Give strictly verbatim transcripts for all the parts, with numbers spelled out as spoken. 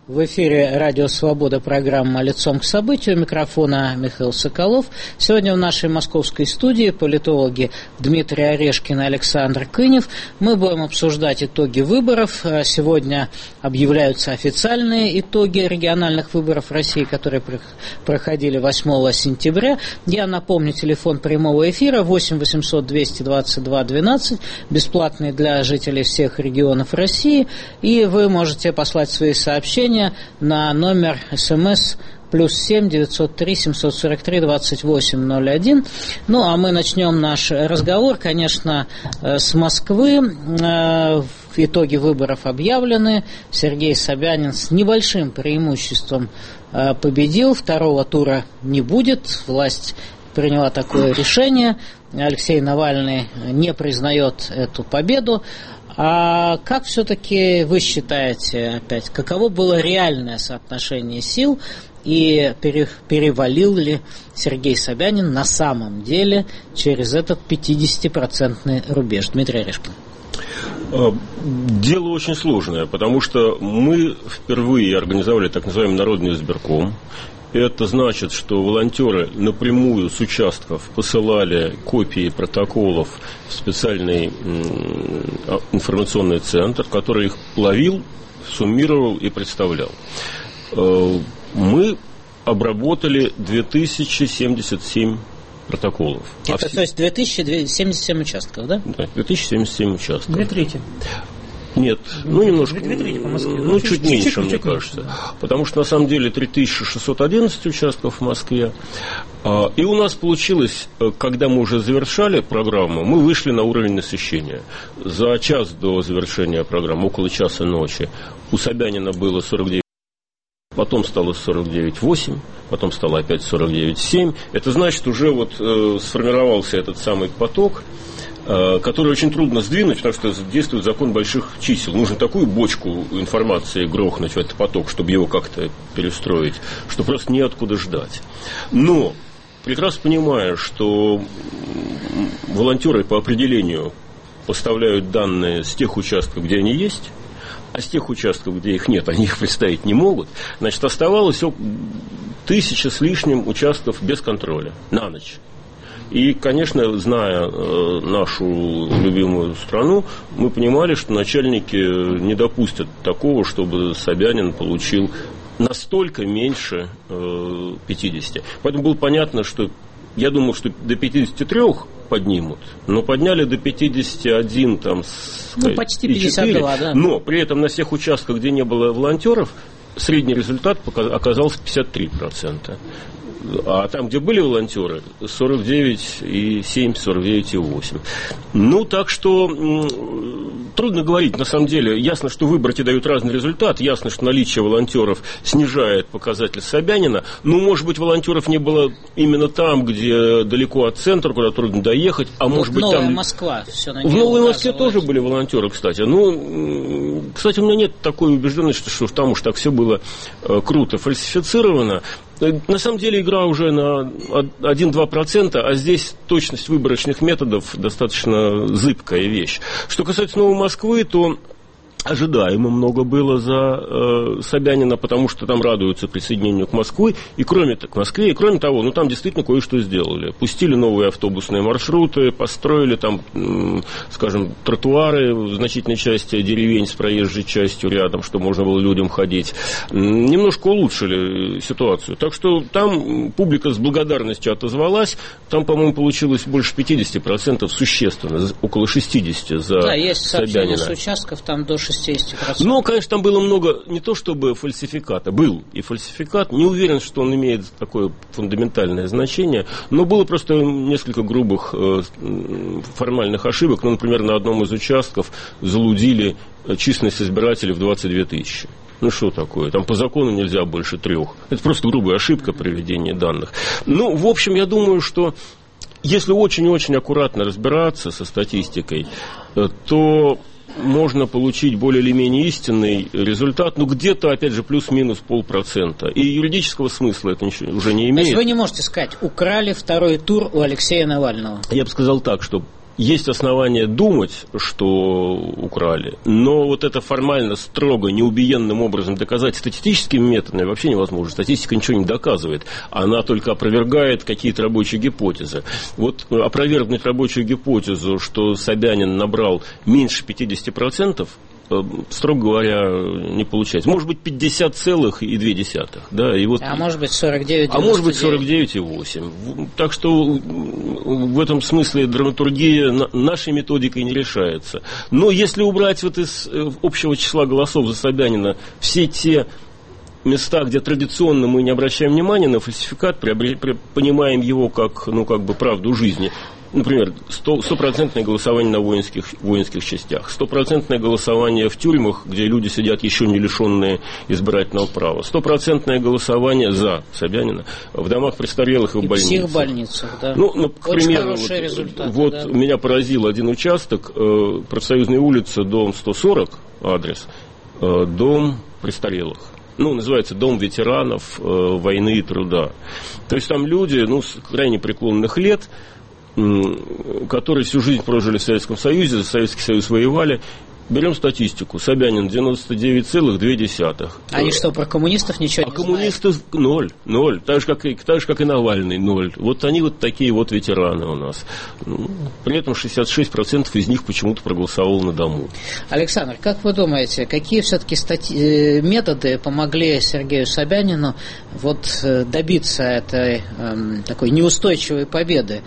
В эфире «Радио Свобода», программа «Лицом к событию». У микрофона Михаил Соколов. Сегодня в нашей московской студии политологи Дмитрий Орешкин и Александр Кынев. Мы будем обсуждать итоги выборов. Сегодня объявляются официальные итоги региональных выборов в России, которые проходили восьмого сентября. Я напомню, телефон прямого эфира восемь восемьсот двести двадцать два двенадцать, бесплатный для жителей всех регионов России. И вы можете послать свои сообщения на номер СМС плюс семь девятьсот три семьсот сорок три двадцать восемь ноль один. Ну, а мы начнем наш разговор, конечно, с Москвы. Итоги выборов объявлены. Сергей Собянин с небольшим преимуществом победил. Второго тура не будет. Власть приняла такое решение. Алексей Навальный не признает эту победу. А как все-таки вы считаете, опять, каково было реальное соотношение сил и пере, перевалил ли Сергей Собянин на самом деле через этот пятидесятипроцентный рубеж? Дмитрий Орешкин. Дело очень сложное, потому что мы впервые организовали так называемый народный избирком. Это значит, что волонтеры напрямую с участков посылали копии протоколов в специальный информационный центр, который их ловил, суммировал и представлял. Мы обработали две тысячи семьдесят семь протоколов. Это, а то все... есть две тысячи семьдесят семь участков, да? Да, две тысячи семьдесят семь участков. Две трети. Нет, ну немножко, две трети по Москве. ну чуть, чуть меньше, чуть, мне чуть кажется. Меньше, да. Потому что на самом деле три тысячи шестьсот одиннадцать участков в Москве. И у нас получилось, когда мы уже завершали программу, мы вышли на уровень насыщения. За час до завершения программы, около часа ночи, у Собянина было сорок девять. Потом стало сорок девять целых восемь десятых, потом стало опять сорок девять целых семь десятых. Это значит, уже вот э, сформировался этот самый поток, э, который очень трудно сдвинуть, потому что действует закон больших чисел. Нужно такую бочку информации грохнуть в этот поток, чтобы его как-то перестроить, что просто неоткуда ждать. Но, прекрасно понимая, что волонтеры по определению поставляют данные с тех участков, где они есть, а с тех участков, где их нет, они их представить не могут, значит, оставалось тысяча с лишним участков без контроля на ночь. И, конечно, зная э, нашу любимую страну, мы понимали, что начальники не допустят такого, чтобы Собянин получил настолько меньше э, пятидесяти. Поэтому было понятно, что я думал, что до пятидесяти трёх поднимут, но подняли до пятидесяти одного, там, ну, почти пятьдесят два, да. Но при этом на всех участках, где не было волонтеров, средний результат оказался пятьдесят три процента. А там, где были волонтеры, сорок девять целых семь десятых, сорок девять целых восемь десятых. Ну, так что м- трудно говорить. На самом деле, ясно, что выборы дают разный результат. Ясно, что наличие волонтеров снижает показатель Собянина. Но, может быть, волонтеров не было именно там, где далеко от центра, куда трудно доехать. А вот может быть, Новая там... Москва. Все на в Новой Москве тоже были волонтеры, кстати. Ну, кстати, у меня нет такой убежденности, что там уж так все было э, круто фальсифицировано. На самом деле игра уже на один-два процента, а здесь точность выборочных методов достаточно зыбкая вещь. Что касается Новой Москвы, то ожидаемо много было за э, Собянина, потому что там радуются присоединению к Москве, и кроме, к Москве, и кроме того, ну там действительно кое-что сделали. Пустили новые автобусные маршруты, построили там, э, скажем, тротуары в значительной части деревень с проезжей частью рядом, чтобы можно было людям ходить. Немножко улучшили ситуацию. Так что там публика с благодарностью отозвалась. Там, по-моему, получилось больше пятидесяти процентов существенно, около шестидесяти процентов за Собянина. Да, есть сообщения с участков, там до шестидесяти процентов. Ну, конечно, там было много, не то чтобы фальсификата, был и фальсификат, не уверен, что он имеет такое фундаментальное значение, но было просто несколько грубых э, формальных ошибок. Ну, например, на одном из участков залудили численность избирателей в двадцать две тысячи. Ну, что такое? Там по закону нельзя больше трех. Это просто грубая ошибка при введении данных. Ну, в общем, я думаю, что если очень-очень аккуратно разбираться со статистикой, то можно получить более или менее истинный результат, ну, где-то, опять же, плюс-минус полпроцента. И юридического смысла это ничего уже не имеет. То есть вы не можете сказать, украли второй тур у Алексея Навального? Я бы сказал так, что есть основания думать, что украли, но вот это формально, строго, неубиенным образом доказать статистическими методами вообще невозможно. Статистика ничего не доказывает. Она только опровергает какие-то рабочие гипотезы. Вот опровергнуть рабочую гипотезу, что Собянин набрал меньше пятьдесят процентов, строго говоря, не получается. Может быть, пятьдесят целых две десятых. Да, и вот, а может быть, сорок девять а может быть, сорок девять и восемь. Так что в этом смысле драматургия нашей методикой не решается. Но если убрать вот из общего числа голосов за Собянина все те места, где традиционно мы не обращаем внимания на фальсификат, понимаем его как, ну, как бы правду жизни. Например, стопроцентное голосование на воинских, воинских частях, стопроцентное голосование в тюрьмах, где люди сидят еще не лишенные избирательного права, стопроцентное голосование за Собянина в домах престарелых и в больницах. И в больницах, да. Ну, ну, к Очень примеру, хорошие вот, результаты. Вот да. Меня поразил один участок, э, Профсоюзная улица, дом сто сорок, адрес, э, дом престарелых. Ну, называется «Дом ветеранов э, войны и труда». То есть там люди, ну, с крайне преклонных лет, которые всю жизнь прожили в Советском Союзе, за Советский Союз воевали. Берем статистику. Собянин девяносто девять целых две десятых. Они что, про коммунистов ничего а не коммунистов знают? ноль. Ноль. Так же, как и, так же, как и Навальный, ноль. Вот они вот такие вот ветераны у нас. При этом шестьдесят шесть процентов из них почему-то проголосовало на дому. Александр, как вы думаете, какие все-таки стати... методы помогли Сергею Собянину вот добиться этой эм, такой неустойчивой победы?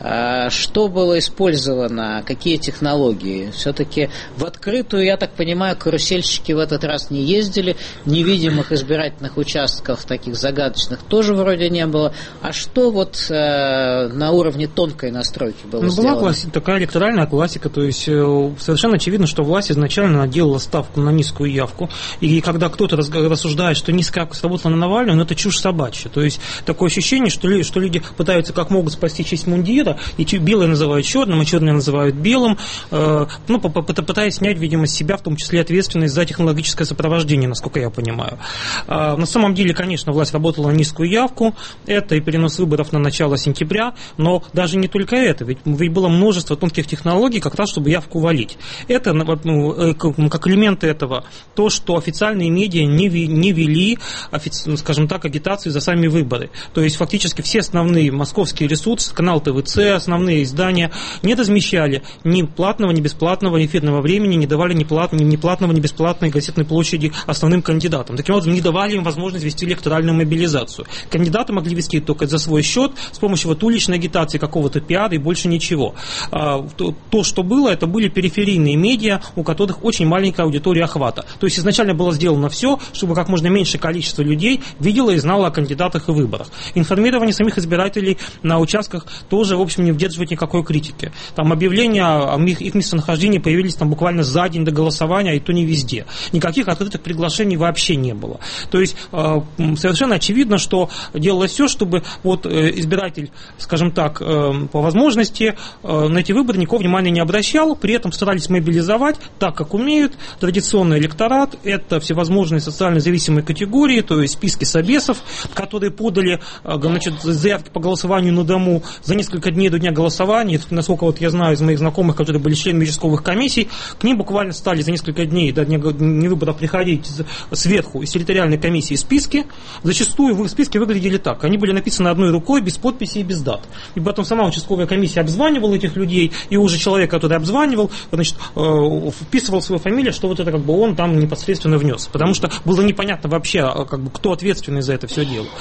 Что было использовано, какие технологии? Все-таки в открытую, я так понимаю, карусельщики в этот раз не ездили, невидимых избирательных участков, таких загадочных, тоже вроде не было. А что вот э, на уровне тонкой настройки было ну, сделано? Была класси- такая электоральная классика, то есть э, совершенно очевидно, что власть изначально делала ставку на низкую явку, и когда кто-то рассуждает, что низкая явка сработала на Навального, ну, это чушь собачья. То есть такое ощущение, что люди, что люди пытаются как могут спасти честь мундира, и белые называют черным, и черные называют белым, э, ну, пытаясь снять, видимо, с себя, в том числе ответственность за технологическое сопровождение, насколько я понимаю. Э, на самом деле, конечно, власть работала на низкую явку, это и перенос выборов на начало сентября, но даже не только это, ведь, ведь было множество тонких технологий как раз, чтобы явку валить. Это, ну, как элементы этого, то, что официальные медиа не, не вели, офици, скажем так, агитацию за сами выборы. То есть, фактически, все основные московские ресурсы, канал ТВЦ, основные издания не размещали ни платного, ни бесплатного эфирного времени, не давали ни, плат, ни, ни платного, ни бесплатной газетной площади основным кандидатам. Таким образом, не давали им возможность вести электоральную мобилизацию. Кандидаты могли вести только за свой счет, с помощью вот уличной агитации, какого-то пиара и больше ничего. А, то, то, что было, это были периферийные медиа, у которых очень маленькая аудитория охвата. То есть изначально было сделано все, чтобы как можно меньшее количество людей видело и знало о кандидатах и выборах. Информирование самих избирателей на участках тоже, в общем, не выдерживает никакой критики. Там объявления о их, их местонахождении появились там буквально за день до голосования, и то не везде. Никаких открытых приглашений вообще не было. То есть э, совершенно очевидно, что делалось все, чтобы вот э, избиратель, скажем так, э, по возможности э, на эти выборы никакого внимания не обращал, при этом старались мобилизовать так, как умеют. Традиционный электорат – это всевозможные социально зависимые категории, то есть списки собесов, которые подали э, значит, заявки по голосованию на дому за несколько дней до дня голосования, насколько вот я знаю из моих знакомых, которые были членами участковых комиссий, к ним буквально стали за несколько дней до дня выборов приходить сверху из территориальной комиссии списки. Зачастую списки выглядели так. Они были написаны одной рукой, без подписи и без дат. И потом сама участковая комиссия обзванивала этих людей, и уже человек, который обзванивал, значит, вписывал свою фамилию, что вот это как бы он там непосредственно внес. Потому что было непонятно вообще, как бы, кто ответственный за это все дело.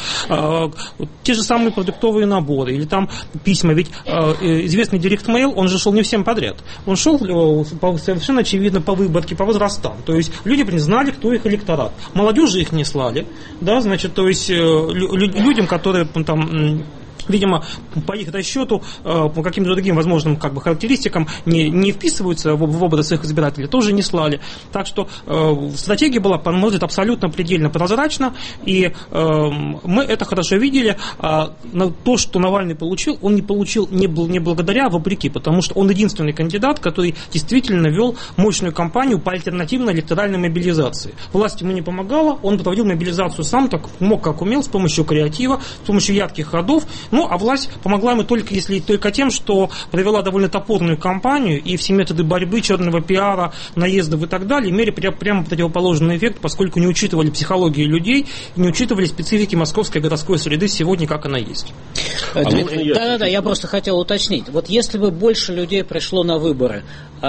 Те же самые продуктовые наборы или там письма. Ведь известный директ-мейл, он же шел не всем подряд. Он шел совершенно очевидно по выборке, по возрастам. То есть люди знали, кто их электорат. Молодежи их не слали. Да, значит, то есть людям, которые там... видимо, по их расчету, по каким-то другим возможным как бы, характеристикам не, не вписываются в, в образ их избирателей, тоже не слали. Так что э, стратегия была, по моему взгляду, абсолютно предельно прозрачна, и э, мы это хорошо видели. А то, что Навальный получил, он не получил не, не благодаря, а вопреки, потому что он единственный кандидат, который действительно вел мощную кампанию по альтернативной электоральной мобилизации. Власть ему не помогала, он проводил мобилизацию сам, так мог, как умел, с помощью креатива, с помощью ярких ходов. Ну, а власть помогла ему только, если только тем, что провела довольно топорную кампанию, и все методы борьбы, черного пиара, наездов и так далее имели прямо противоположный эффект, поскольку не учитывали психологию людей, не учитывали специфики московской городской среды сегодня, как она есть. А Дмитрий, да-да-да, я просто хотел уточнить. Вот если бы больше людей пришло на выборы,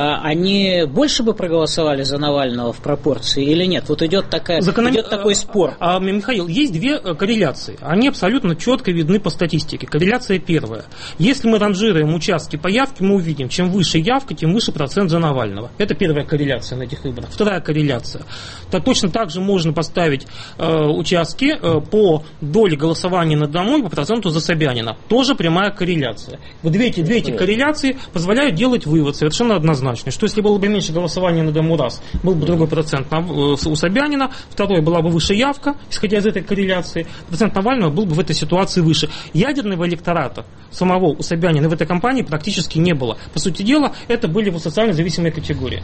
они больше бы проголосовали за Навального в пропорции или нет? Вот идет, такая, Законом... идет такой спор. А, Михаил, есть две корреляции. Они абсолютно четко видны по статистике. Корреляция первая. Если мы ранжируем участки по явке, мы увидим, чем выше явка, тем выше процент за Навального. Это первая корреляция на этих выборах. Вторая корреляция. То точно так же можно поставить э, участки э, по доле голосования на дому и по проценту за Собянина. Тоже прямая корреляция. Вот две эти, две эти корреляции позволяют делать вывод совершенно однозначный, что если было бы меньше голосования на дому раз, был бы другой процент на, у Собянина, второй была бы выше явка, исходя из этой корреляции, процент Навального был бы в этой ситуации выше. Ядерного электората самого у Собянина в этой кампании практически не было. По сути дела, это были его социально зависимые категории.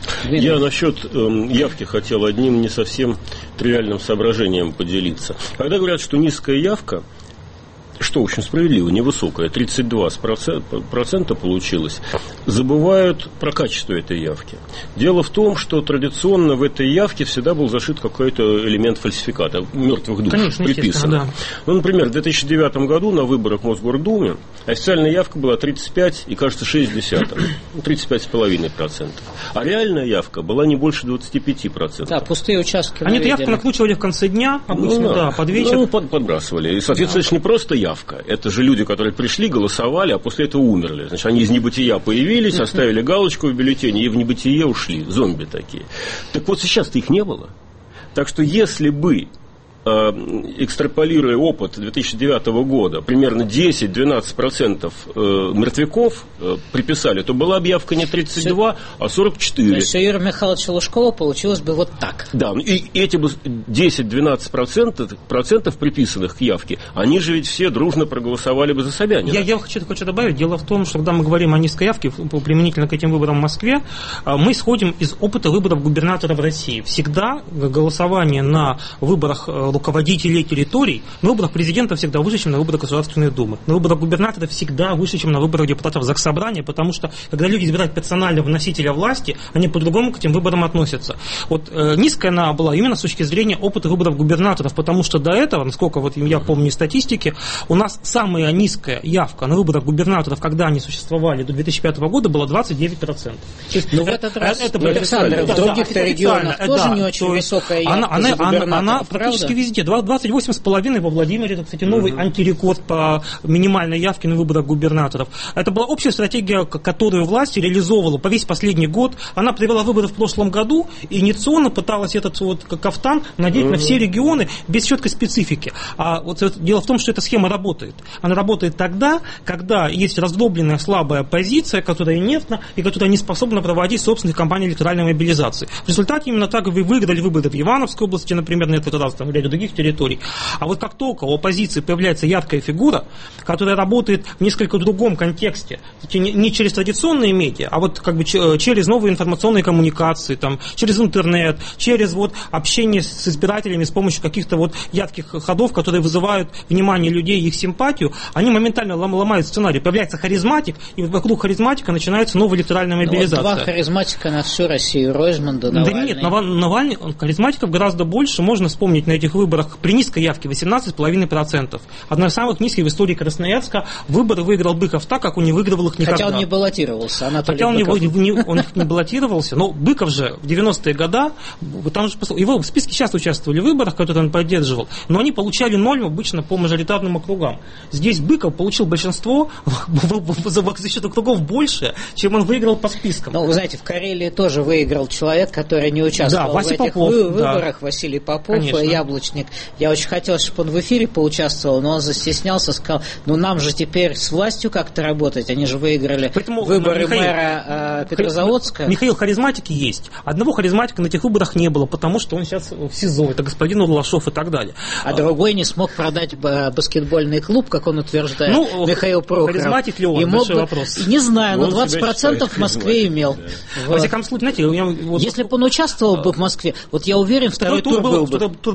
Я насчет э, явки хотел одним не совсем тривиальным соображением поделиться. Когда говорят, что низкая явка, что очень справедливо, невысокая, тридцать два процента получилось, забывают про качество этой явки. Дело в том, что традиционно в этой явке всегда был зашит какой-то элемент фальсификата, мертвых душ. Конечно, приписан. Да. Ну, например, в две тысячи девятом году на выборах в Мосгордуме официальная явка была тридцать пять и, кажется, шесть десятых, тридцать пять целых пять десятых процента. А реальная явка была не больше двадцати пяти процентов. Да, пустые участки. Они эту явку накручивали в конце дня, обычно, ну, да, под вечер. Ну, под, подбрасывали. И, соответственно, да. Это не просто явка. Это же люди, которые пришли, голосовали, а после этого умерли. Значит, они из небытия появились, оставили галочку в бюллетене и в небытие ушли. Зомби такие. Так вот, сейчас-то их не было. Так что если бы, экстраполируя опыт две тысячи девятого года, примерно десять-двенадцать процентов мертвяков приписали, то была бы явка не тридцать два, а сорок четыре. То есть у Юрия Михайловича Лужкова получилось бы вот так. Да, и эти бы десять-двенадцать процентов, процентов приписанных к явке, они же ведь все дружно проголосовали бы за Собянина. Я, я хочу, хочу добавить, дело в том, что когда мы говорим о низкой явке, применительно к этим выборам в Москве, мы исходим из опыта выборов губернатора в России. Всегда голосование на выборах руководителей территорий, на выборах президента всегда выше, чем на выборах Государственной Думы. На выборах губернатора всегда выше, чем на выборах депутатов Заксобрания, потому что, когда люди избирают персонального носителя власти, они по-другому к этим выборам относятся. Вот э, низкая она была именно с точки зрения опыта выборов губернаторов, потому что до этого, насколько вот я помню из статистики, у нас самая низкая явка на выборах губернаторов, когда они существовали до две тысячи пятого года, была двадцать девять процентов. Но в этот раз, это, это, Александр, в других-то регионах тоже да, не очень высокая явка. Она, она, она, она практически везде. двадцать восемь целых пять десятых во Владимире, это, кстати, новый uh-huh. антирекорд по минимальной явке на выборах губернаторов. Это была общая стратегия, которую власть реализовывала по весь последний год. Она провела выборы в прошлом году и инициационно пыталась этот вот кафтан надеть uh-huh. на все регионы без четкой специфики. А вот дело в том, что эта схема работает. Она работает тогда, когда есть раздробленная слабая оппозиция, которая инертна и которая не способна проводить собственные кампании электоральной мобилизации. В результате именно так вы выиграли выборы в Ивановской области, например, на этот раз, там, в ряде других территорий. А вот как только у оппозиции появляется яркая фигура, которая работает в несколько другом контексте, не через традиционные медиа, а вот как бы через новые информационные коммуникации, там, через интернет, через вот общение с избирателями с помощью каких-то вот ярких ходов, которые вызывают внимание людей и их симпатию, они моментально ломают сценарий. Появляется харизматик, и вокруг харизматика начинается новая электоральная мобилизация. Вот два харизматика на всю Россию, Ройзман да Навальный. Да нет, Навальный, харизматиков гораздо больше, можно вспомнить на этих выборах при низкой явке восемнадцать целых пять десятых процента. Одна из самых низких в истории Красноярска. Выборы выиграл Быков так, как он не выигрывал их никогда. Хотя он не баллотировался. Анатолий Хотя он, Быков. Не, не, он не баллотировался, но Быков же в девяностые годы, там же, его в списке часто участвовали в выборах, которые он поддерживал, но они получали ноль обычно по мажоритарным округам. Здесь Быков получил большинство за счет округов больше, чем он выиграл по спискам. Ну, вы знаете, в Карелии тоже выиграл человек, который не участвовал да, в этих Попов, вы, выборах, да. Василий Попов, Конечно. Яблочник. Я очень хотел, чтобы он в эфире поучаствовал, но он застеснялся, сказал, ну нам же теперь с властью как-то работать, они же выиграли Поэтому, выборы Михаил, мэра э, Петрозаводска. Михаил, харизматики есть. Одного харизматика на этих выборах не было, потому что он сейчас в СИЗО, это господин Урлашов и так далее. А, а другой не смог продать баскетбольный клуб, как он утверждает, ну, Михаил Прохоров. Харизматик ли он? Большой бы, вопрос. Не знаю, но двадцать процентов в Москве имел. Да. Вот. Во всяком случае, знаете, я, вот, если бы он участвовал а, бы в Москве, вот я уверен, второй тур, тур был бы. Тур был бы железный.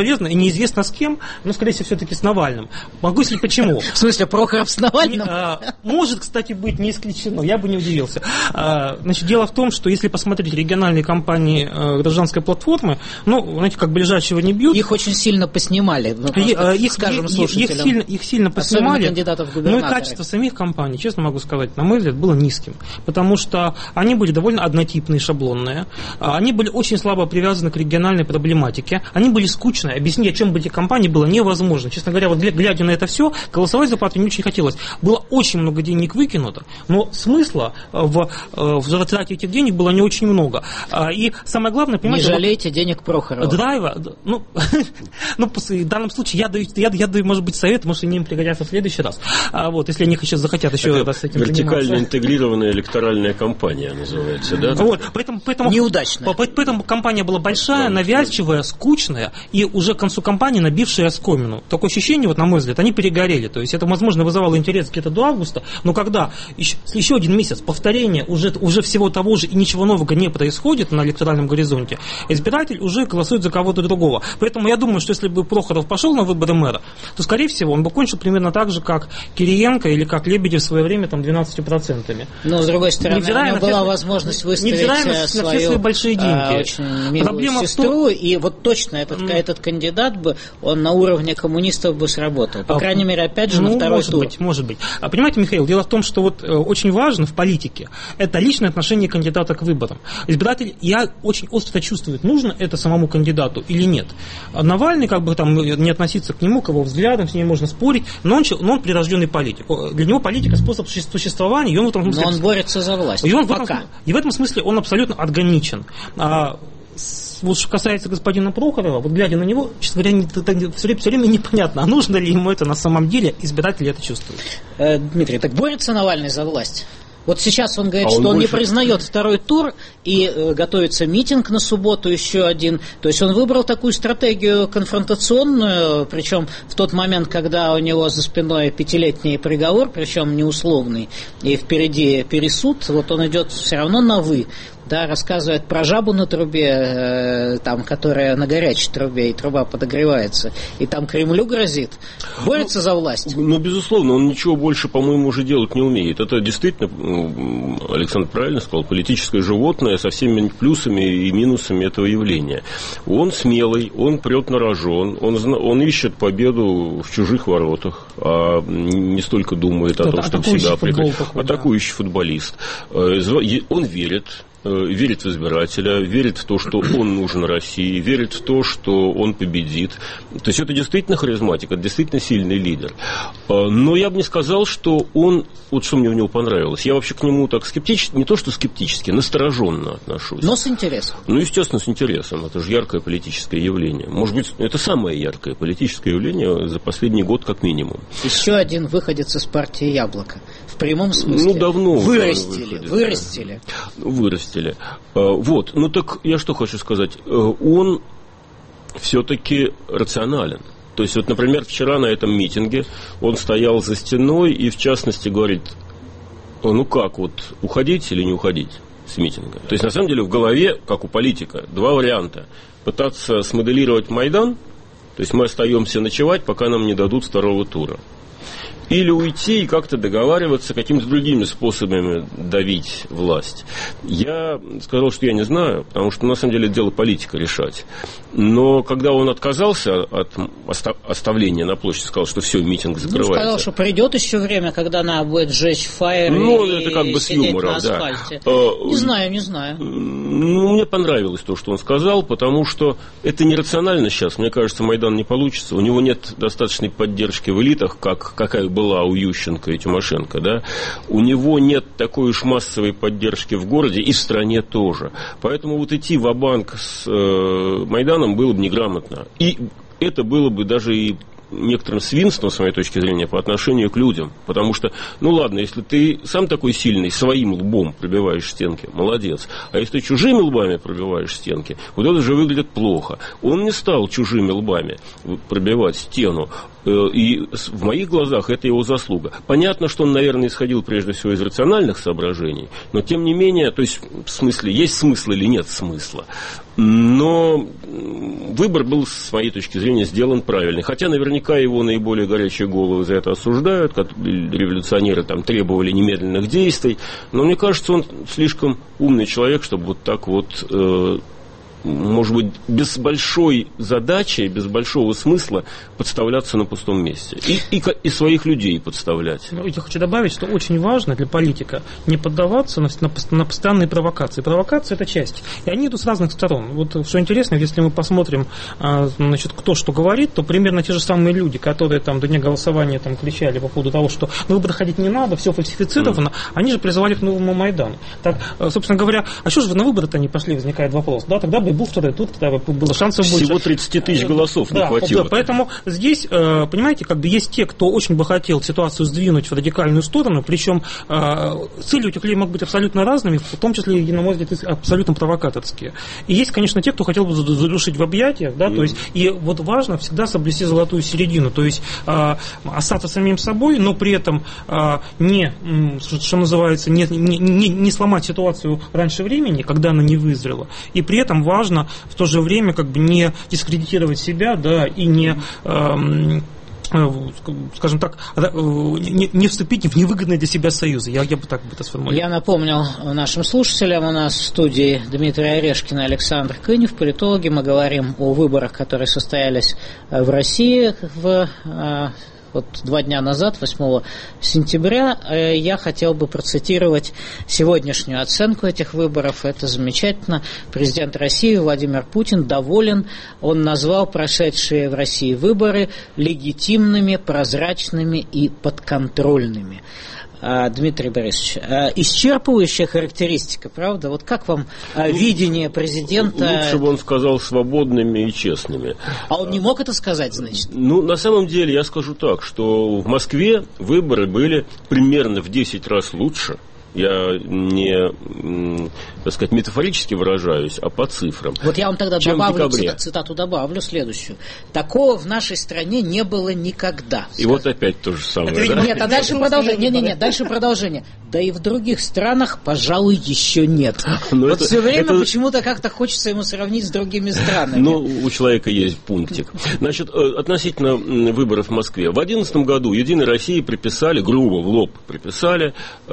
полезно, и неизвестно с кем, но, скорее всего, все-таки с Навальным. Могу, если почему. В смысле, Прохоров с Навальным? Может, кстати, быть не исключено, я бы не удивился. Значит, дело в том, что если посмотреть региональные кампании гражданской платформы, ну, знаете, как ближайшего не бьют. Их очень сильно поснимали, ну, просто, их, скажем, их, слушателям. Их сильно, их сильно поснимали, кандидатов в но губернаторы. и качество самих компаний, честно могу сказать, на мой взгляд, было низким, потому что они были довольно однотипные, шаблонные, они были очень слабо привязаны к региональной проблематике, они были скучные, объяснить, о чем бы эти компании было невозможно. Честно говоря, вот глядя на это все, голосовать за партию не очень хотелось. Было очень много денег выкинуто, но смысла в, в затрате этих денег было не очень много. И самое главное, понимаете... Не жалейте денег Прохорова. Драйва, ну, ну, в данном случае я даю, я, я даю, может быть, совет, может, они им пригодятся в следующий раз. А вот, если они сейчас захотят еще это раз с этим вертикально заниматься. Интегрированная электоральная кампания называется, да? Вот, поэтому, поэтому, неудачная. Поэтому кампания была большая, да, навязчивая, скучная, и уже к концу кампании набившая оскомину. Такое ощущение, вот, на мой взгляд, они перегорели. То есть это, возможно, вызывало интерес где-то до августа, но когда еще, еще один месяц повторения уже, уже всего того же и ничего нового не происходит на электоральном горизонте, избиратель уже голосует за кого-то другого. Поэтому я думаю, что если бы Прохоров пошел на выборы мэра, то, скорее всего, он бы кончил примерно так же, как Кириенко или как Лебедев в свое время, там, двенадцатью процентами. Но, с другой стороны, у него была все, возможность выставить на, на свою свои большие деньги. А, очень милую Проблема сестру, том... и вот точно этот, mm. этот кандидат бы, он на уровне коммунистов бы сработал. По а, крайней мере, опять же, ну, на второй может тур. Быть, может быть. А понимаете, Михаил, дело в том, что вот э, очень важно в политике это личное отношение кандидата к выборам. Избиратель, я очень остро чувствую, нужно это самому кандидату или нет. А Навальный, как бы там не относиться к нему, к его взглядам, с ним можно спорить, но он, но он прирожденный политик. Для него политика способ существования, и он в этом смысле... Но он борется за власть. И, он пока. В этом, и в этом смысле он абсолютно органичен. А, вот что касается господина Прохорова, вот глядя на него, честно говоря, все, все время непонятно, а нужно ли ему это на самом деле, избиратели это чувствуют. Э, Дмитрий, так борется Навальный за власть? Вот сейчас он говорит, а что он, он больше... не признает второй тур, и э, готовится митинг на субботу еще один. То есть он выбрал такую стратегию конфронтационную, причем в тот момент, когда у него за спиной пятилетний приговор, причем неусловный, и впереди пересуд, вот он идет все равно на «вы». Да, рассказывает про жабу на трубе, э, там, которая на горячей трубе, и труба подогревается, и там Кремлю грозит. Борется ну, за власть. Ну, безусловно, он ничего больше, по-моему, уже делать не умеет. Это действительно, Александр правильно сказал, политическое животное со всеми плюсами и минусами этого явления. Он смелый, он прет на рожон, он, он ищет победу в чужих воротах, а не столько думает о том, чтобы себя прикрыть. Атакующий футболист. Он верит. верит в избирателя, верит в то, что он нужен России, верит в то, что он победит. То есть это действительно харизматик, это действительно сильный лидер. Но я бы не сказал, что он, вот что мне в него понравилось, я вообще к нему так скептически, не то что скептически, настороженно отношусь. Но с интересом. Ну, естественно, с интересом. Это же яркое политическое явление. Может быть, это самое яркое политическое явление за последний год как минимум. Еще один выходец из партии «Яблоко». В прямом смысле. Ну, давно. Вырастили, вырастили. Вырастили. Вот, ну так я что хочу сказать, он все-таки рационален. То есть, вот, например, вчера на этом митинге он стоял за стеной и, в частности, говорит, ну как, вот, уходить или не уходить с митинга. То есть, на самом деле, в голове, как у политика, два варианта. Пытаться смоделировать Майдан, то есть мы остаемся ночевать, пока нам не дадут второго тура. Или уйти и как-то договариваться, какими-то другими способами давить власть. Я сказал, что я не знаю, потому что на самом деле дело политика решать. Но когда он отказался от оставления на площади, сказал, что все, митинг закрывается. Ну, сказал, что придет еще время, когда надо будет сжечь фаер ну, и это как бы с юмором, на асфальте. Да. Не знаю, не знаю. Ну, мне понравилось то, что он сказал, потому что это нерационально сейчас. Мне кажется, Майдан не получится. У него нет достаточной поддержки в элитах, как какая была у Ющенко и Тимошенко, да, у него нет такой уж массовой поддержки в городе и в стране тоже. Поэтому вот идти ва-банк с э, Майданом было бы неграмотно. И это было бы даже и некоторым свинством, с моей точки зрения, по отношению к людям. Потому что, ну ладно, если ты сам такой сильный, своим лбом пробиваешь стенки, молодец. А если ты чужими лбами пробиваешь стенки, вот это же выглядит плохо. Он не стал чужими лбами пробивать стену. И в моих глазах это его заслуга. Понятно, что он, наверное, исходил прежде всего из рациональных соображений, но тем не менее, то есть, в смысле, есть смысл или нет смысла. Но выбор был, с моей точки зрения, сделан правильный. Хотя наверняка его наиболее горячие головы за это осуждают, как революционеры там требовали немедленных действий. Но мне кажется, он слишком умный человек, чтобы вот так вот... Э, может быть, без большой задачи, без большого смысла подставляться на пустом месте. И, и, и своих людей подставлять. Ну, я хочу добавить, что очень важно для политика не поддаваться на, на, на постоянные провокации. Провокация – это часть. И они идут с разных сторон. Вот что интересно, если мы посмотрим, значит, кто что говорит, то примерно те же самые люди, которые там до дня голосования там, кричали по поводу того, что на выборы ходить не надо, все фальсифицировано, mm. они же призывали к новому Майдану. Так, собственно говоря, а что же вы на выборы-то не пошли, возникает вопрос. Да, тогда бы был второй тур, тогда бы было шансов больше. Всего тридцать тысяч голосов не да, хватило. Да, поэтому здесь, понимаете, как бы есть те, кто очень бы хотел ситуацию сдвинуть в радикальную сторону, причем цели у этих людей могут быть абсолютно разными, в том числе, и, на мой взгляд, абсолютно провокаторские. И есть, конечно, те, кто хотел бы задушить в объятиях, да, mm. то есть, и вот важно всегда соблюсти золотую середину, то есть остаться самим собой, но при этом не, что называется, не, не, не, не сломать ситуацию раньше времени, когда она не вызрела, и при этом важно в то же время как бы не дискредитировать себя, да, и не, эм, скажем так, не, не вступить в невыгодные для себя союзы. Я, я бы так бы это сформулировал. Я напомнил нашим слушателям, у нас в студии Дмитрий Орешкин и Александр Кынев, политологи. Мы говорим о выборах, которые состоялись в России в вот два дня назад, восьмого сентября, я хотел бы процитировать сегодняшнюю оценку этих выборов. Это замечательно. Президент России Владимир Путин доволен. Он назвал прошедшие в России выборы легитимными, прозрачными и подконтрольными. Дмитрий Борисович, исчерпывающая характеристика, правда? Вот как вам видение президента? Лучше бы он сказал свободными и честными. А он не мог это сказать, значит? Ну, на самом деле, я скажу так, что в Москве выборы были примерно в десять раз лучше. Я не, так сказать, метафорически выражаюсь, а по цифрам. Вот я вам тогда добавлю, цитату добавлю следующую. Такого в нашей стране не было никогда. И вот опять то же самое, это, да? Нет, а дальше продолжение. Нет, нет, нет, дальше продолжение. Да и в других странах, пожалуй, еще нет. Но вот это, все время это... почему-то как-то хочется ему сравнить с другими странами. Ну, у человека есть пунктик. Значит, относительно выборов в Москве. В две тысячи одиннадцатом году Единой России приписали, грубо в лоб приписали,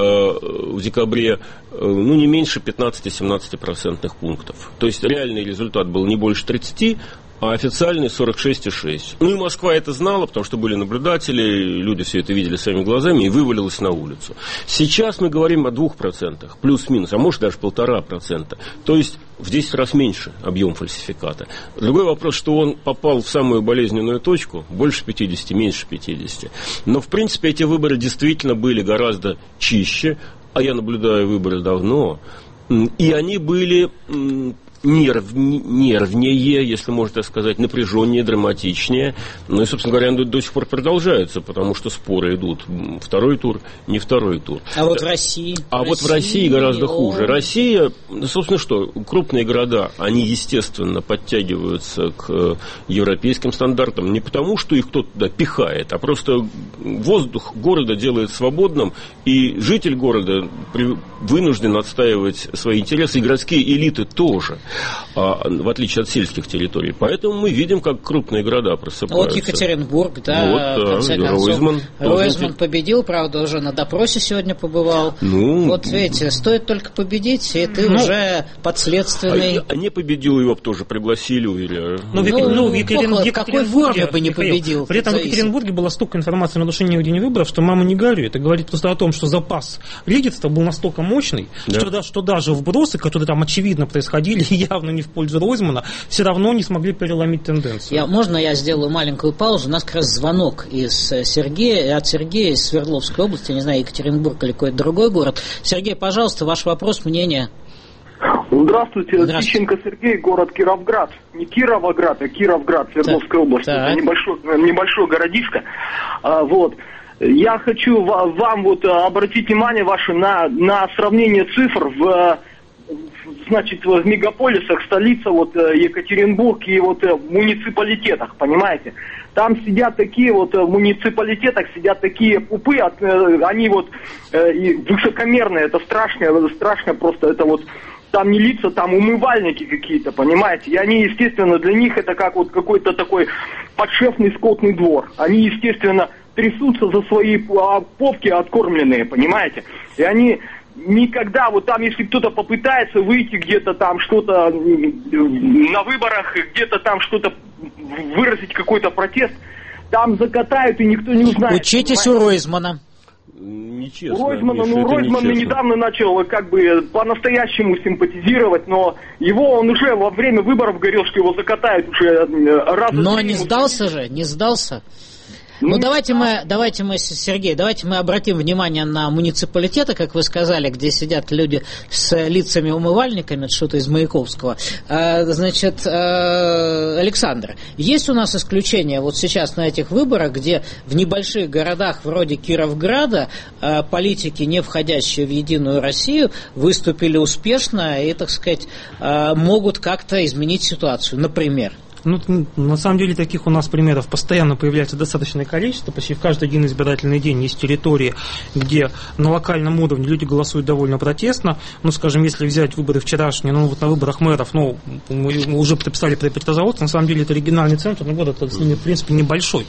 в декабре, ну, не меньше пятнадцать-семнадцать процентных пунктов. То есть реальный результат был не больше тридцати, а официальный сорок шесть целых шесть десятых. Ну и Москва это знала, потому что были наблюдатели, люди все это видели своими глазами и вывалилось на улицу. Сейчас мы говорим о двух процентах, плюс-минус, а может даже полтора процента. То есть в десять раз меньше объем фальсификата. Другой вопрос, что он попал в самую болезненную точку, больше пятидесяти, меньше пятидесяти. Но в принципе эти выборы действительно были гораздо чище, а я наблюдаю выборы давно, и они были нерв, нервнее, если можно так сказать, напряженнее, драматичнее. Ну и, собственно говоря, до, до сих пор продолжаются, потому что споры идут. Второй тур, не второй тур. А вот в России? А в вот России, в России гораздо о... хуже. Россия, собственно, что, крупные города, они, естественно, подтягиваются к европейским стандартам не потому, что их кто-то туда пихает, а просто воздух города делает свободным, и житель города вынужден отстаивать свои интересы, и городские элиты тоже, в отличие от сельских территорий. Поэтому мы видим, как крупные города просыпаются. Вот Екатеринбург, да, вот, в конце да, концов. Ройзман, Ройзман победил, правда, уже на допросе сегодня побывал. Ну, вот видите, стоит только победить, и ты ну, уже подследственный. А, а не победил, его тоже пригласили, уверяю. Ну, ну, ну в Екатерин... какой форме бы не победил? При этом в Екатеринбурге было столько информации на нарушение дня выборов, что мама не горюй. Это говорит просто о том, что запас лидерства был настолько мощный, да. что, что даже вбросы, которые там очевидно происходили, явно не в пользу Ройзмана, все равно не смогли переломить тенденцию. Я, можно я сделаю маленькую паузу? У нас как раз звонок из Сергея, от Сергея из Свердловской области, я не знаю, Екатеринбург или какой-то другой город. Сергей, пожалуйста, ваш вопрос, мнение. Здравствуйте, Тищенко Сергей, город Кировград. Не Кировоград, а Кировград, Свердловская область. Это небольшой, небольшой городишко. А, вот. Я хочу вам вот обратить внимание ваше на, на сравнение цифр в, значит, в мегаполисах, столица, вот Екатеринбург и вот в муниципалитетах, понимаете? Там сидят такие вот, в муниципалитетах сидят такие пупы, они вот высокомерные, это страшно, это страшно просто, это вот там не лица, там умывальники какие-то, понимаете? И они, естественно, для них это как вот какой-то такой подшефный скотный двор. Они, естественно, трясутся за свои попки откормленные, понимаете? И они никогда, вот там, если кто-то попытается выйти где-то там что-то на выборах, где-то там что-то выразить, какой-то протест, там закатают, и никто не узнает. Учитесь понимаете? у Ройзмана. Нечестно, У Ройзмана, Миша, ну, Ройзман нечестно. недавно начал как бы по-настоящему симпатизировать, но его он уже во время выборов говорил, что его закатают уже раз. Но не сдался же, не сдался. Ну, давайте мы, давайте мы, Сергей, давайте мы обратим внимание на муниципалитеты, как вы сказали, где сидят люди с лицами-умывальниками, что-то из Маяковского. А, значит, а, Александр, есть у нас исключения вот сейчас на этих выборах, где в небольших городах вроде Кировграда а, политики, не входящие в Единую Россию, выступили успешно и, так сказать, а, могут как-то изменить ситуацию, например? Ну, на самом деле, таких у нас примеров постоянно появляется достаточное количество. Почти в каждый один избирательный день есть территории, где на локальном уровне люди голосуют довольно протестно. Ну, скажем, если взять выборы вчерашние, ну, вот на выборах мэров, ну, мы уже подписали про Петрозаводск, на самом деле это региональный центр, но город с ними, в принципе, небольшой.